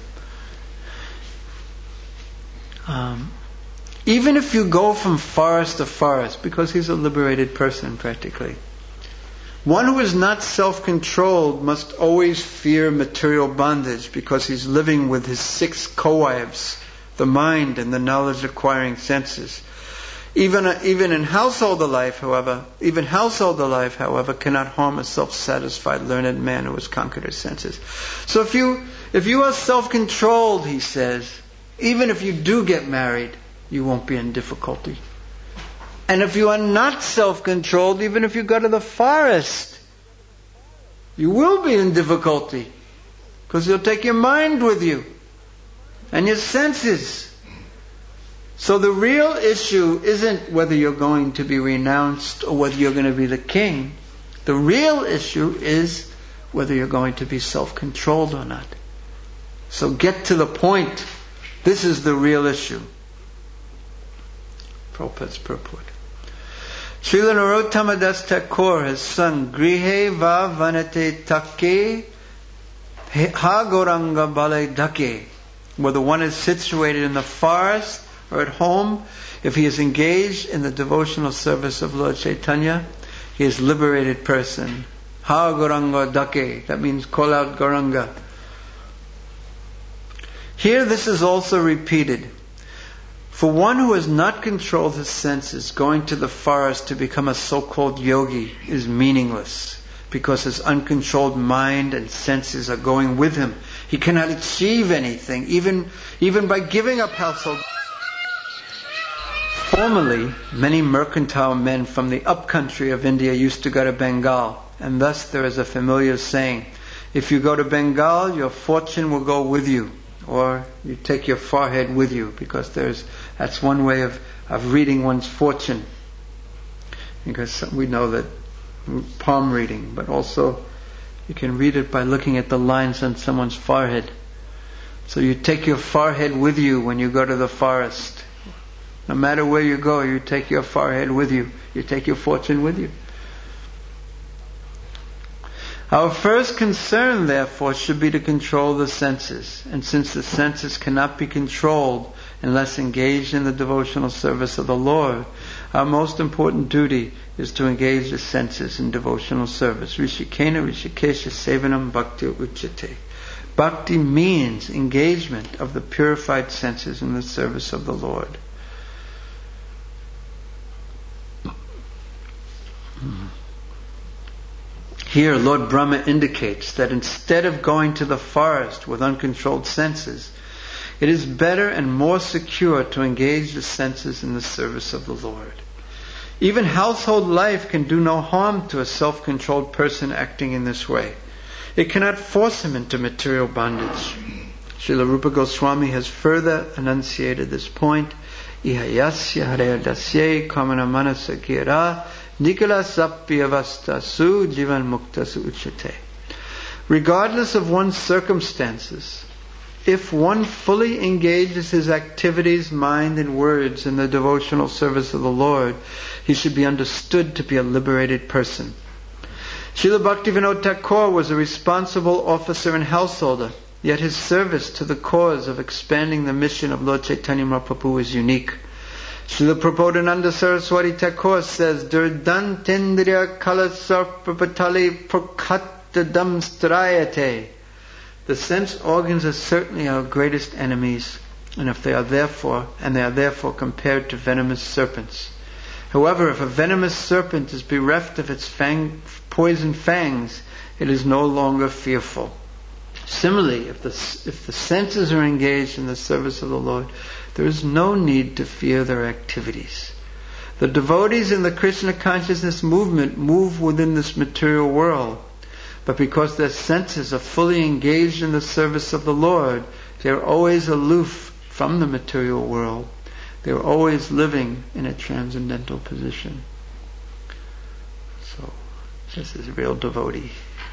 Um, even if you go from forest to forest, because he's a liberated person practically, one who is not self-controlled must always fear material bondage because he's living with his six co-wives, the mind and the knowledge-acquiring senses. Even even in household life, however, even household life, however, cannot harm a self-satisfied, learned man who has conquered his senses. So if you if you are self-controlled, he says, even if you do get married, you won't be in difficulty. And if you are not self-controlled, even if you go to the forest, you will be in difficulty, because you'll take your mind with you and your senses. So the real issue isn't whether you're going to be renounced or whether you're going to be the king. The real issue is whether you're going to be self-controlled or not. So get to the point. This is the real issue. Prabhupada's purport. Srila Narottama Das Thakur has sung Grihe va vanate take ha goranga balai dhake. Whether one is situated in the forest or at home, if he is engaged in the devotional service of Lord Chaitanya, he is a liberated person. Ha Gauranga Dake, that means call out Gauranga. Here this is also repeated. For one who has not controlled his senses, going to the forest to become a so-called yogi is meaningless, because his uncontrolled mind and senses are going with him. He cannot achieve anything, even, even by giving up household. Formerly, many mercantile men from the upcountry of India used to go to Bengal, and thus there is a familiar saying, if you go to Bengal, your fortune will go with you, or you take your forehead with you, because there's that's one way of, of reading one's fortune. Because we know that palm reading, but also you can read it by looking at the lines on someone's forehead. So you take your forehead with you when you go to the forest. No matter where you go, you take your forehead with you. You take your fortune with you. Our first concern, therefore, should be to control the senses. And since the senses cannot be controlled unless engaged in the devotional service of the Lord, our most important duty is to engage the senses in devotional service. Rishikena Rishikesha Sevanam Bhakti Uchate. Bhakti means engagement of the purified senses in the service of the Lord. Here Lord Brahma indicates that instead of going to the forest with uncontrolled senses, it is better and more secure to engage the senses in the service of the Lord. Even household life can do no harm to a self-controlled person acting in this way. It cannot force him into material bondage. Srila Rupa Goswami has further enunciated this point. Ihayasya harayadasya kamana manasa gira nikala sapyavastasu jivan muktasu uchate. Regardless of one's circumstances, if one fully engages his activities, mind and words in the devotional service of the Lord, he should be understood to be a liberated person. Srila Bhaktivinoda Thakur was a responsible officer and householder, yet his service to the cause of expanding the mission of Lord Chaitanya Mahaprabhu is unique. Srila Prabodhananda Saraswati Thakur says, Durdantindriya kalasarpapatali prakattadam strayate. The sense organs are certainly our greatest enemies, and if they are therefore, and they are therefore compared to venomous serpents. However, if a venomous serpent is bereft of its fang, poison fangs, it is no longer fearful. Similarly, if the, if the senses are engaged in the service of the Lord, there is no need to fear their activities. The devotees in the Krishna consciousness movement move within this material world, but because their senses are fully engaged in the service of the Lord, they are always aloof from the material world. They are always living in a transcendental position. So, this is a real devotee.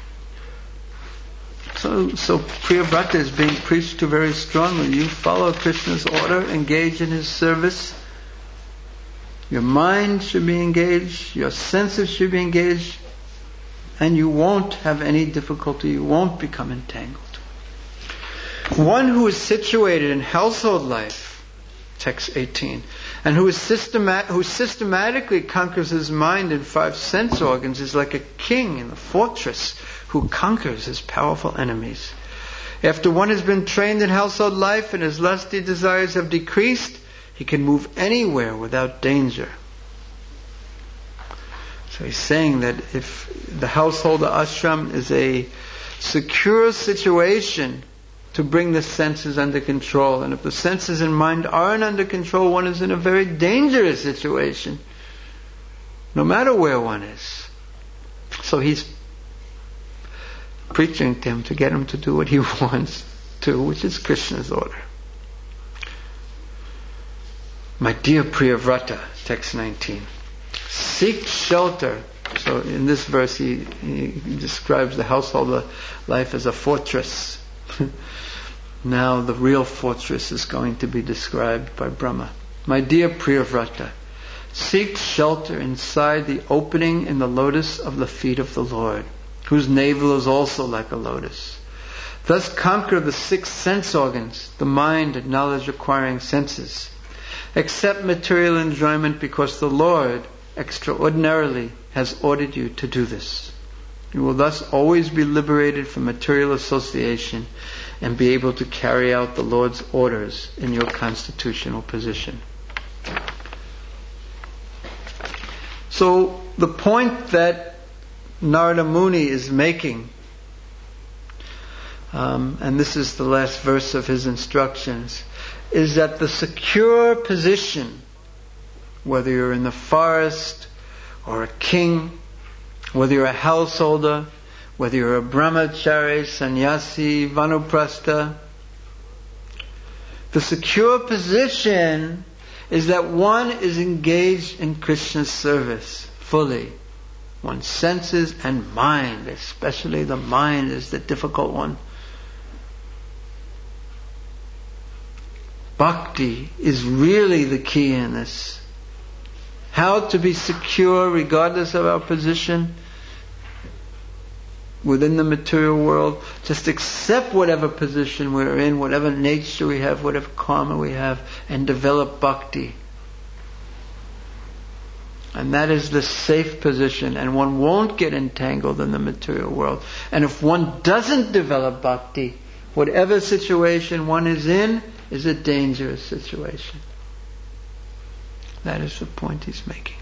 So, so Priyavrata is being preached to very strongly. You follow Krishna's order, engage in His service. Your mind should be engaged, your senses should be engaged, and you won't have any difficulty, you won't become entangled. One who is situated in household life, text eighteen, and who is systemat- who systematically conquers his mind and five sense organs is like a king in the fortress who conquers his powerful enemies. After one has been trained in household life and his lusty desires have decreased, he can move anywhere without danger. So he's saying that if the household ashram is a secure situation to bring the senses under control, and if the senses and mind aren't under control, one is in a very dangerous situation, no matter where one is. So he's preaching to him to get him to do what he wants to, which is Krishna's order. My dear Priyavrata, text nineteen, seek shelter. So in this verse he, he describes the household life as a fortress. Now the real fortress is going to be described by Brahma. My dear Priyavrata, seek shelter inside the opening in the lotus of the feet of the Lord, whose navel is also like a lotus. Thus conquer the six sense organs, the mind and knowledge acquiring senses. Accept material enjoyment because the Lord extraordinarily has ordered you to do this. You will thus always be liberated from material association and be able to carry out the Lord's orders in your constitutional position. So the point that Narada Muni is making, um, and this is the last verse of his instructions, is that the secure position, whether you're in the forest or a king, whether you're a householder, whether you're a brahmachari, sannyasi, vanuprastha, the secure position is that one is engaged in Krishna's service fully. One's senses and mind, especially the mind, is the difficult one. Bhakti is really the key in this. How to be secure regardless of our position within the material world. Just accept whatever position we're in, whatever nature we have, whatever karma we have, and develop bhakti. And that is the safe position, and one won't get entangled in the material world. And if one doesn't develop bhakti, whatever situation one is in is a dangerous situation. That is the point he's making.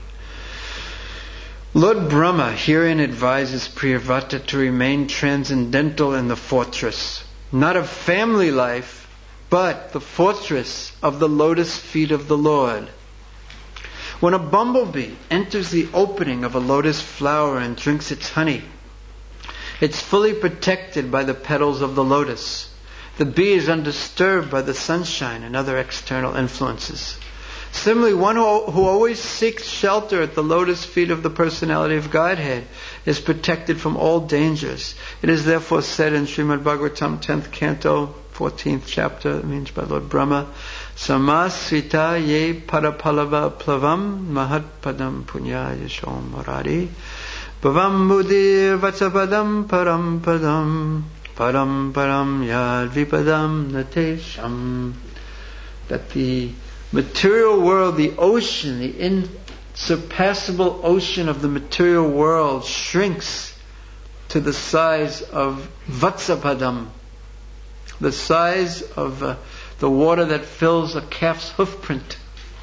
Lord Brahma herein advises Priyavrata to remain transcendental in the fortress, not of family life, but the fortress of the lotus feet of the Lord. When a bumblebee enters the opening of a lotus flower and drinks its honey, it's fully protected by the petals of the lotus. The bee is undisturbed by the sunshine and other external influences. Similarly, one who, who always seeks shelter at the lotus feet of the personality of Godhead is protected from all dangers. It is therefore said in Srimad Bhagavatam, tenth canto, fourteenth chapter, it means by Lord Brahma, Samasrita ye parapalava plavam mahat padam punya yashom moradi bhavam buddhir vatsapadam param padam param param yad vipadam natesham. That the material world, the ocean, the insurpassable ocean of the material world shrinks to the size of vatsapadam, the size of uh, the water that fills a calf's hoofprint,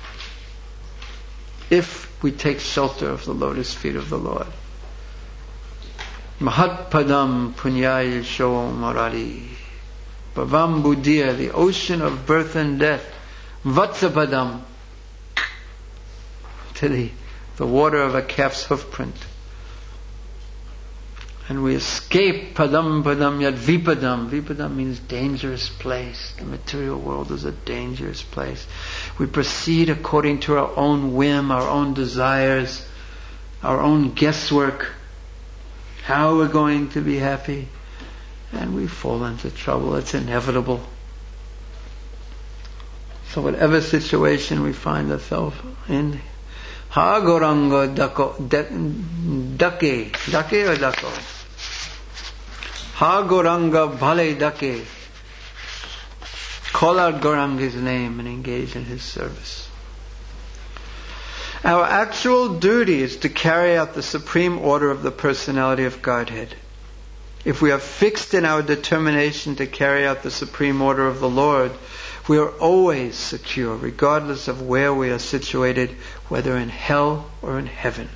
if we take shelter of the lotus feet of the Lord. Mahatpadam punyaya sho moradi. Bhavam Buddhya, the ocean of birth and death. Vatsapadam, to the, the water of a calf's hoofprint. And we escape padam padam yad vipadam. Vipadam means dangerous place. The material world is a dangerous place. We proceed according to our own whim, our own desires, our own guesswork, how we're going to be happy, and we fall into trouble. It's inevitable. So whatever situation we find ourselves in, ha goranga dako, dake, dake or dako? Ha Goranga Bhale Dake. Call out Gauranga's name and engage in his service. Our actual duty is to carry out the supreme order of the personality of Godhead. If we are fixed in our determination to carry out the supreme order of the Lord, we are always secure, regardless of where we are situated, whether in hell or in heaven.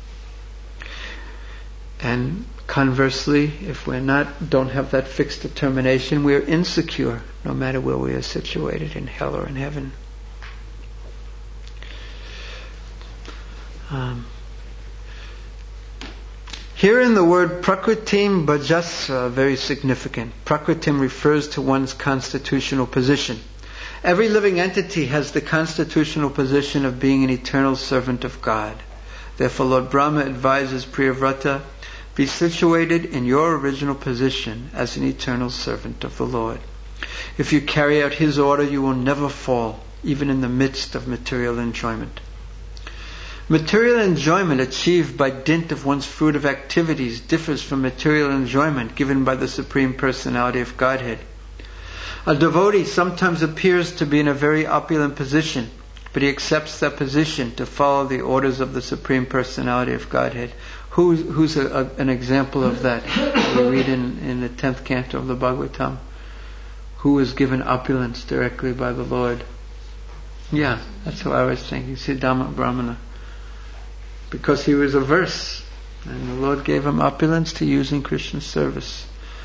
And conversely, if we're not, don't have that fixed determination, we are insecure, no matter where we are situated, in hell or in heaven. Um, here in the word prakritim bhajasva, very significant. Prakritim refers to one's constitutional position. Every living entity has the constitutional position of being an eternal servant of God. Therefore, Lord Brahma advises Priyavrata, be situated in your original position as an eternal servant of the Lord. If you carry out His order, you will never fall, even in the midst of material enjoyment. Material enjoyment achieved by dint of one's fruitive activities differs from material enjoyment given by the Supreme Personality of Godhead. A devotee sometimes appears to be in a very opulent position, but he accepts that position to follow the orders of the Supreme Personality of Godhead. Who's, who's a, a, an example of that? We read in, in the tenth canto of the Bhagavatam. Who was given opulence directly by the Lord? Yeah, that's what I was thinking. Siddhama Brahmana. Because he was averse, and the Lord gave him opulence to use in Krishna's service.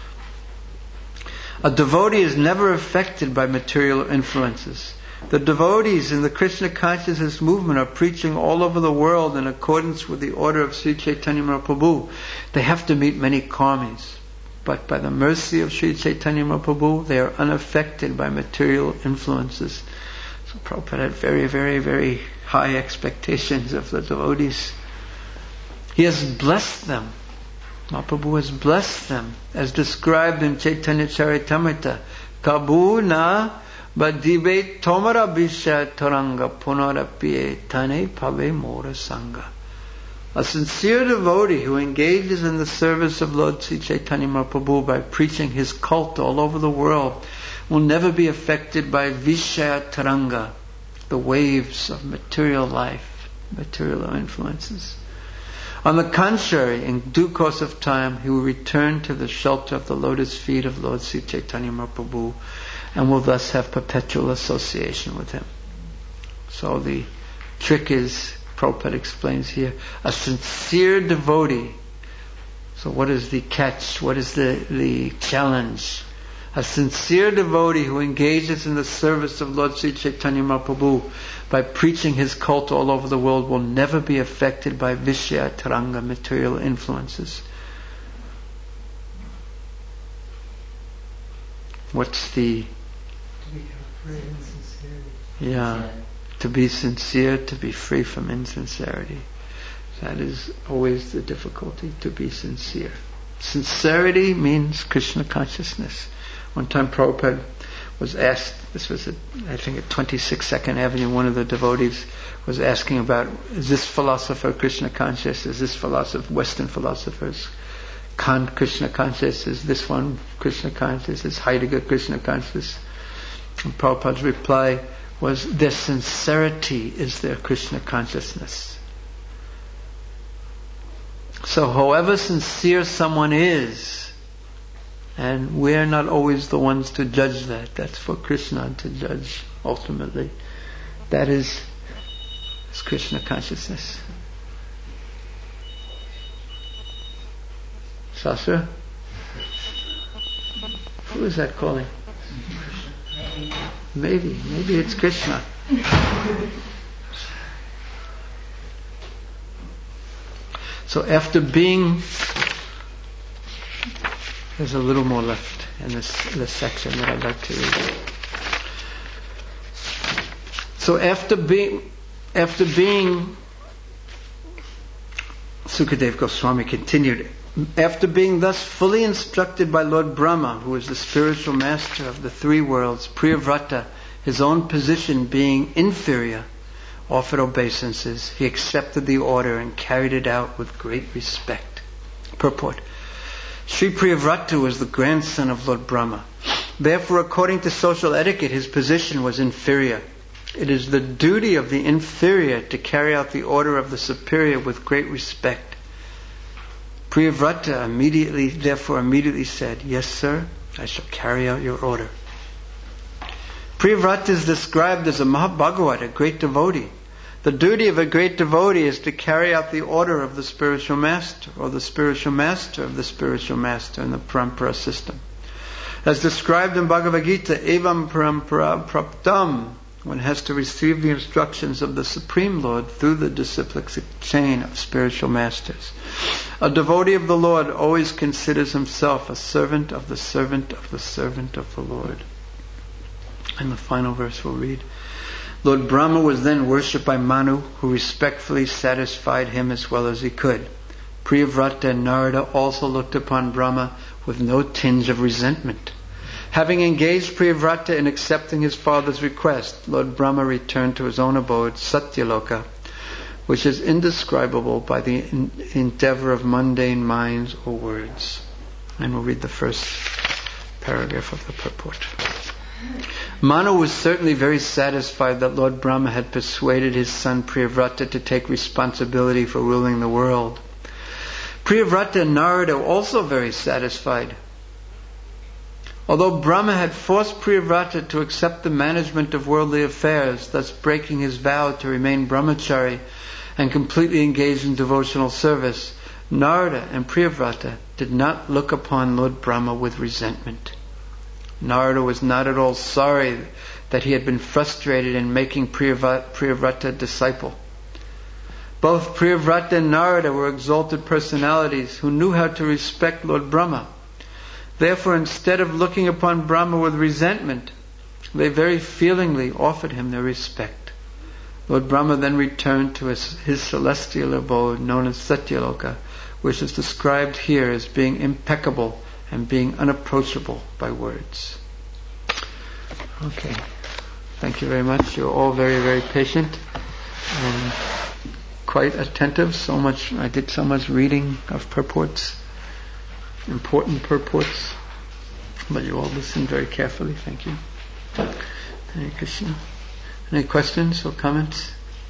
A devotee is never affected by material influences. The devotees in the Krishna consciousness movement are preaching all over the world in accordance with the order of Sri Chaitanya Mahaprabhu. They have to meet many karmis, but by the mercy of Sri Chaitanya Mahaprabhu, they are unaffected by material influences. So Prabhupada had very, very, very high expectations of the devotees. He has blessed them. Mahaprabhu has blessed them, as described in Chaitanya Charitamrita. Kabu na Badibe tomara bisha toranga punarapiye tane pave mora sangha. A sincere devotee who engages in the service of Lord Sri Chaitanya Mahaprabhu by preaching his cult all over the world will never be affected by vishaya taranga, the waves of material life, material influences. On the contrary, in due course of time, he will return to the shelter of the lotus feet of Lord Sri Chaitanya Mahaprabhu, and will thus have perpetual association with him. So the trick is, Prabhupada explains here, a sincere devotee. So what is the catch? What is the, the challenge? A sincere devotee who engages in the service of Lord Sri Chaitanya Mahaprabhu by preaching his cult all over the world will never be affected by Vishya Taranga, material influences. What's the... Yeah, to be sincere, to be free from insincerity. That is always the difficulty, to be sincere. Sincerity means Krishna consciousness. One time Prabhupada was asked, this was at, I think at twenty-six Second Avenue, one of the devotees was asking about, is this philosopher Krishna conscious? Is this philosopher, Western philosophers, Kant Krishna conscious? Is this one Krishna conscious? Is Heidegger Krishna conscious? And Prabhupada's reply was, their sincerity is their Krishna consciousness. So however sincere someone is, and we're not always the ones to judge that. That's for Krishna to judge ultimately. That is, is Krishna consciousness. Sasha? Who is that calling? Maybe, maybe it's Krishna. So after being, there's a little more left in this, this section that I'd like to read. So after being, after being, Sukadeva Goswami continued, after being thus fully instructed by Lord Brahma, who is the spiritual master of the three worlds, Priyavrata, his own position being inferior, offered obeisances. He accepted the order and carried it out with great respect. Purport. Sri Priyavrata was the grandson of Lord Brahma. Therefore, according to social etiquette, his position was inferior. It is the duty of the inferior to carry out the order of the superior with great respect. Priyavrata immediately, therefore immediately said, "Yes, sir, I shall carry out your order." Priyavrata is described as a Mahabhagavat, a great devotee. The duty of a great devotee is to carry out the order of the spiritual master, or the spiritual master of the spiritual master in the parampara system. As described in Bhagavad Gita, evam parampara praptam, one has to receive the instructions of the Supreme Lord through the disciplic chain of spiritual masters. A devotee of the Lord always considers himself a servant of the servant of the servant of the Lord. And the final verse we'll read. Lord Brahma was then worshipped by Manu, who respectfully satisfied him as well as he could. Priyavrata and Narada also looked upon Brahma with no tinge of resentment. Having engaged Priyavrata in accepting his father's request, Lord Brahma returned to his own abode, Satyaloka, which is indescribable by the endeavor of mundane minds or words. And we'll read the first paragraph of the purport. Manu was certainly very satisfied that Lord Brahma had persuaded his son Priyavrata to take responsibility for ruling the world. Priyavrata and Narada were also very satisfied. Although Brahma had forced Priyavrata to accept the management of worldly affairs, thus breaking his vow to remain brahmachari and completely engaged in devotional service, Narada and Priyavrata did not look upon Lord Brahma with resentment. Narada was not at all sorry that he had been frustrated in making Priyavrata a disciple. Both Priyavrata and Narada were exalted personalities who knew how to respect Lord Brahma. Therefore, instead of looking upon Brahma with resentment, they very feelingly offered him their respect. Lord Brahma then returned to his, his celestial abode known as Satyaloka, which is described here as being impeccable and being unapproachable by words. Okay. Thank you very much. You're all very, very patient and quite attentive. So much, I did so much reading of purports, important purports, but you all listened very carefully. Thank you. Hare Krishna. Any questions or comments?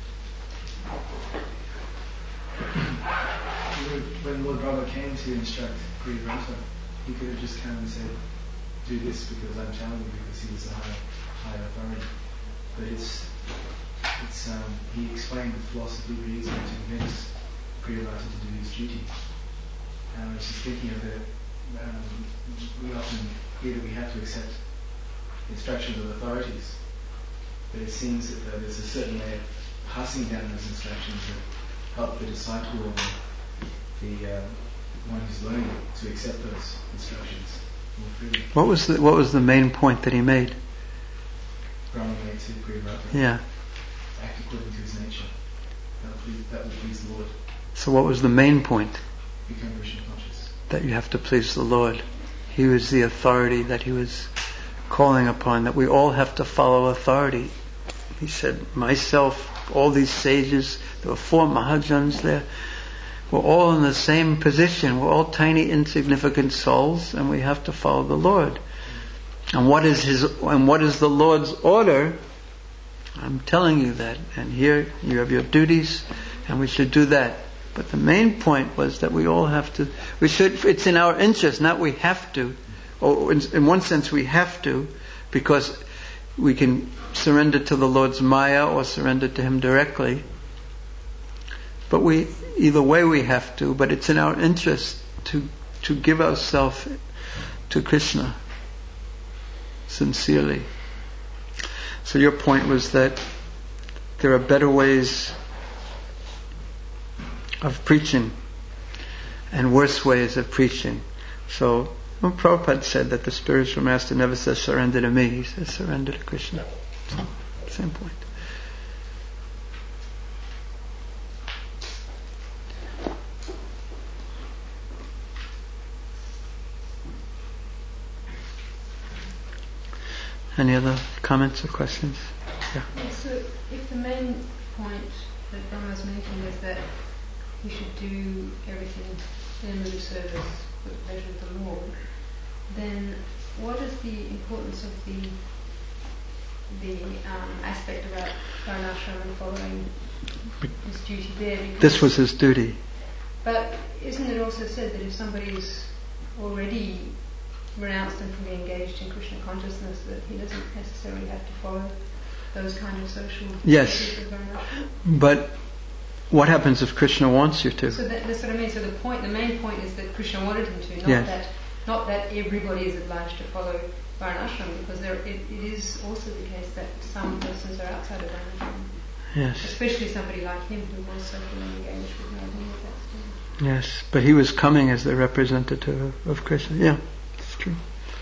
When Lord Brahma came to instruct Priyavrata, he could have just come and said, "Do this because I'm telling you," because he was a high, high authority. But it's, it's um, he explained the philosophy reason to convince Priyavrata to do his duty. And I was just thinking of it. Um, we often hear that we have to accept instructions of authorities, but it seems that uh, there's a certain way of passing down those instructions that help the disciple or the, the uh, one who's learning to accept those instructions more freely. What was the What was the main point that he made? Brahma made to Priyavrata. Yeah. Act according to his nature. That would please, that would please the Lord. So what was the main point? Become Krishna conscious. That you have to please the Lord. He was the authority that he was calling upon, that we all have to follow authority. He said, myself, all these sages, there were four Mahajans there, we're all in the same position. We're all tiny, insignificant souls, and we have to follow the Lord. And what is his? And what is the Lord's order? I'm telling you that. And here you have your duties, and we should do that. But the main point was that we all have to. We should. It's in our interest, not we have to. Or in, in one sense, we have to, because we can surrender to the Lord's Maya or surrender to Him directly. But we, either way we have to, but it's in our interest to to give ourselves to Krishna sincerely. So your point was that there are better ways of preaching and worse ways of preaching. So, well, Prabhupada said that the spiritual master never says surrender to me, he says surrender to Krishna. So, same point. Any other comments or questions? Yeah. Yeah, so if the main point that Brahma's making is that he should do everything in a mood of service for the pleasure of the Lord, then what is the importance of the the um, aspect about varnashram and following his duty there? Because This was his duty. But isn't it also said that if somebody's already renounced and fully engaged in Krishna consciousness, that he doesn't necessarily have to follow those kind of social Yes. duties of varnashram? But what happens if Krishna wants you to? So that, that's what I mean. So the point, the main point is that Krishna wanted him to, not Yes. that, not that everybody is obliged to follow varnashram, because there, it, it is also the case that some persons are outside of varnashram, Yes. especially somebody like him who was so fully engaged with Radha at that stage. Yes. But he was coming as the representative of, of Krishna. Yeah, it's true.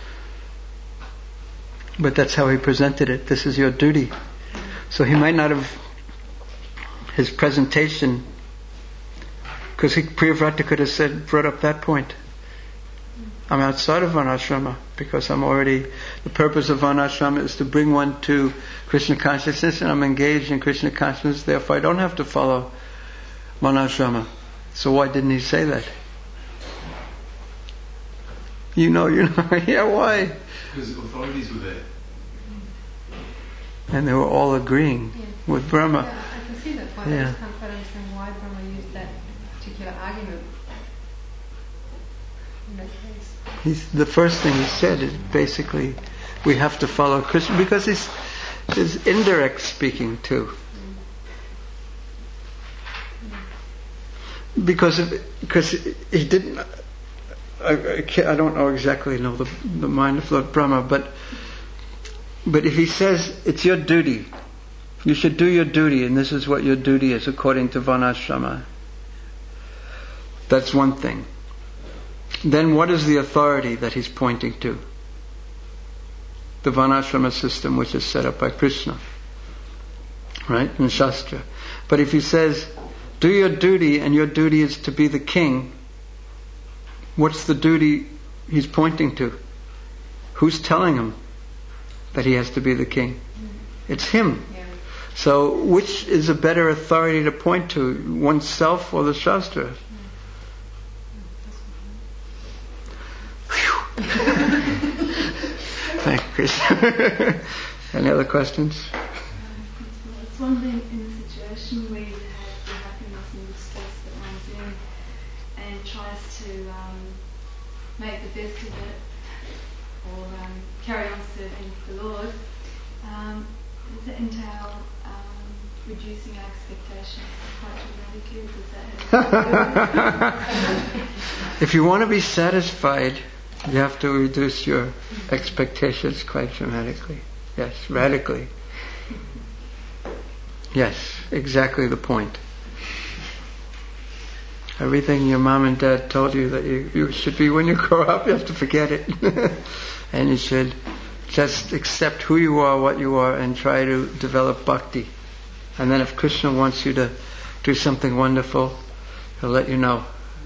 But that's how he presented it. This is your duty. So he might not have his presentation, because Priyavrata could have said, brought up that point. I'm outside of varnashrama because I'm already, the purpose of varnashrama is to bring one to Krishna consciousness, and I'm engaged in Krishna consciousness, therefore I don't have to follow varnashrama. So why didn't he say that? You know, you know, yeah, why? Because authorities were there. And they were all agreeing Yeah. with Brahma. Yeah, I can see that point. I Yeah. just can't quite understand why Brahma used that particular argument in that case. He's, the first thing he said is basically, we have to follow Krishna, because he's, he's indirect speaking too. Because of, because he didn't, I, I, can't, I don't know exactly know the, the mind of Lord Brahma, but but if he says it's your duty, you should do your duty, and this is what your duty is according to varnashrama, that's one thing. Then what is the authority that he's pointing to? The varnashrama system which is set up by Krishna, right, in Shastra. But if he says, do your duty, and your duty is to be the king, what's the duty he's pointing to? Who's telling him that he has to be the king? It's him. Yeah. So which is a better authority to point to, oneself or the Shastra? Thank you, Krishna. Any other questions? It's one thing in a situation where you have the happiness and the stress that one's in and tries to um, make the best of it or um, carry on serving the Lord. Um, does that entail um, reducing our expectations quite dramatically? Does that have If you want to be satisfied, you have to reduce your expectations quite dramatically. Yes, radically. Yes, exactly the point. Everything your mom and dad told you that you, you should be when you grow up, you have to forget it. And you should just accept who you are, what you are, and try to develop bhakti. And then if Krishna wants you to do something wonderful, he'll let you know.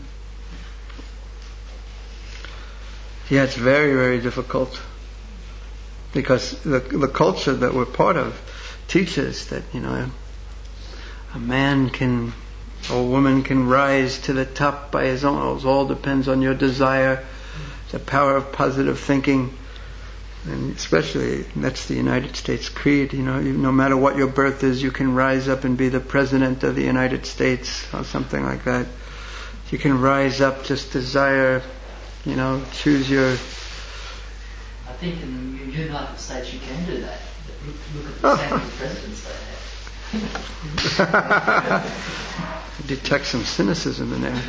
Yeah, it's very, very difficult. Because the the culture that we're part of teaches that, you know, a man can, or a woman can rise to the top by his own. It all depends on your desire, the power of positive thinking. And especially, that's the United States creed, you know, you, no matter what your birth is, you can rise up and be the President of the United States, or something like that. You can rise up, just desire, you know, choose your... I think in the United States you can do that. Look, look at the standing presidents they have. Detect some cynicism in there.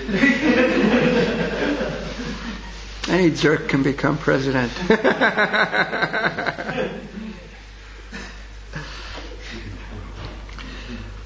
Any jerk can become president.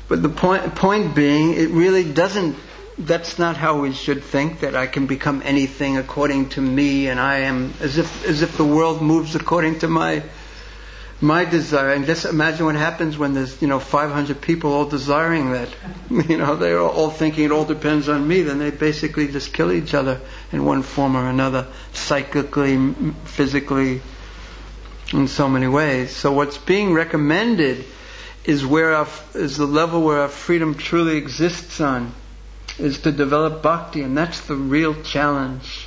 but the point point being, it really doesn't. That's not how we should think, that I can become anything according to me, and I am as if as if the world moves according to my my desire. And just imagine what happens when there's, you know, five hundred people all desiring that. You know, they're all thinking it all depends on me. Then they basically just kill each other in one form or another, psychically, physically, in so many ways. So what's being recommended is where our, is the level where our freedom truly exists on, is to develop bhakti, and that's the real challenge.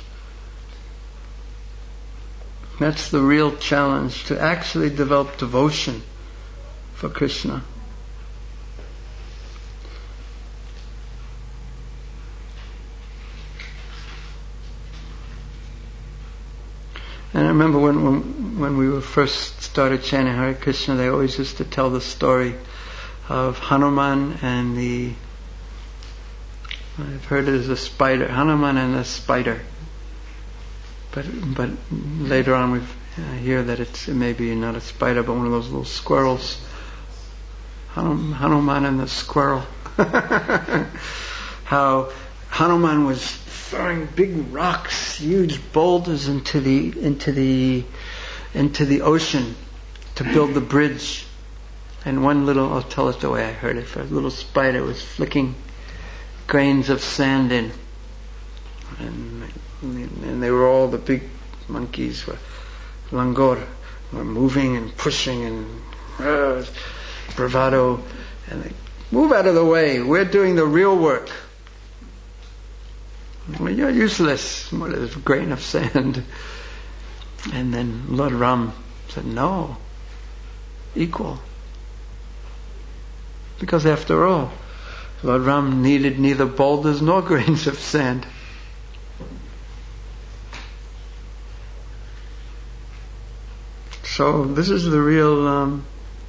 That's the real challenge, to actually develop devotion for Krishna. And I remember when, when when we were first started chanting Hare Krishna, they always used to tell the story of Hanuman and the, I've heard it as a spider, Hanuman and the spider. But but later on we uh, hear that it's it may be not a spider, but one of those little squirrels. Hanum, Hanuman and the squirrel. How Hanuman was throwing big rocks, huge boulders into the into the into the ocean to build the bridge. And one little, I'll tell it the way I heard it, for a little spider was flicking grains of sand in. And, and they were all, the big monkeys were, Langor, were moving and pushing and uh, bravado. And they, move out of the way, we're doing the real work. Well, you're useless. What is a grain of sand? And then Lord Ram said, no, equal. Because after all, Lord Ram needed neither boulders nor grains of sand. So this is the real um,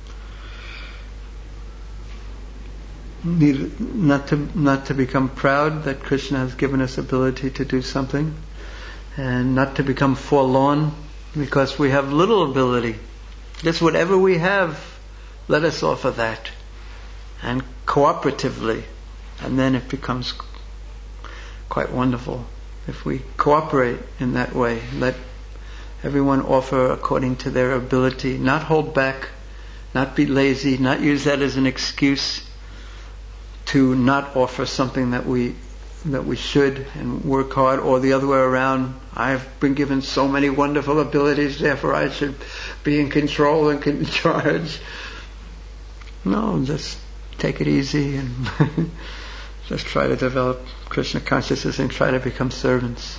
need not to not to become proud that Krishna has given us ability to do something, and not to become forlorn because we have little ability. Just whatever we have, let us offer that, and cooperatively, and then it becomes quite wonderful if we cooperate in that way. Let everyone offer according to their ability, not hold back, not be lazy, not use that as an excuse to not offer something that we that we should and work hard, or the other way around. I've been given so many wonderful abilities, therefore I should be in control and in charge. No, just take it easy and just try to develop Krishna consciousness and try to become servants.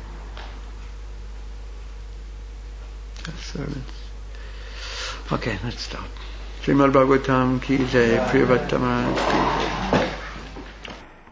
Servants. Okay, let's stop. Srimad Bhagavatam ki jai, Priyavattama ki jai.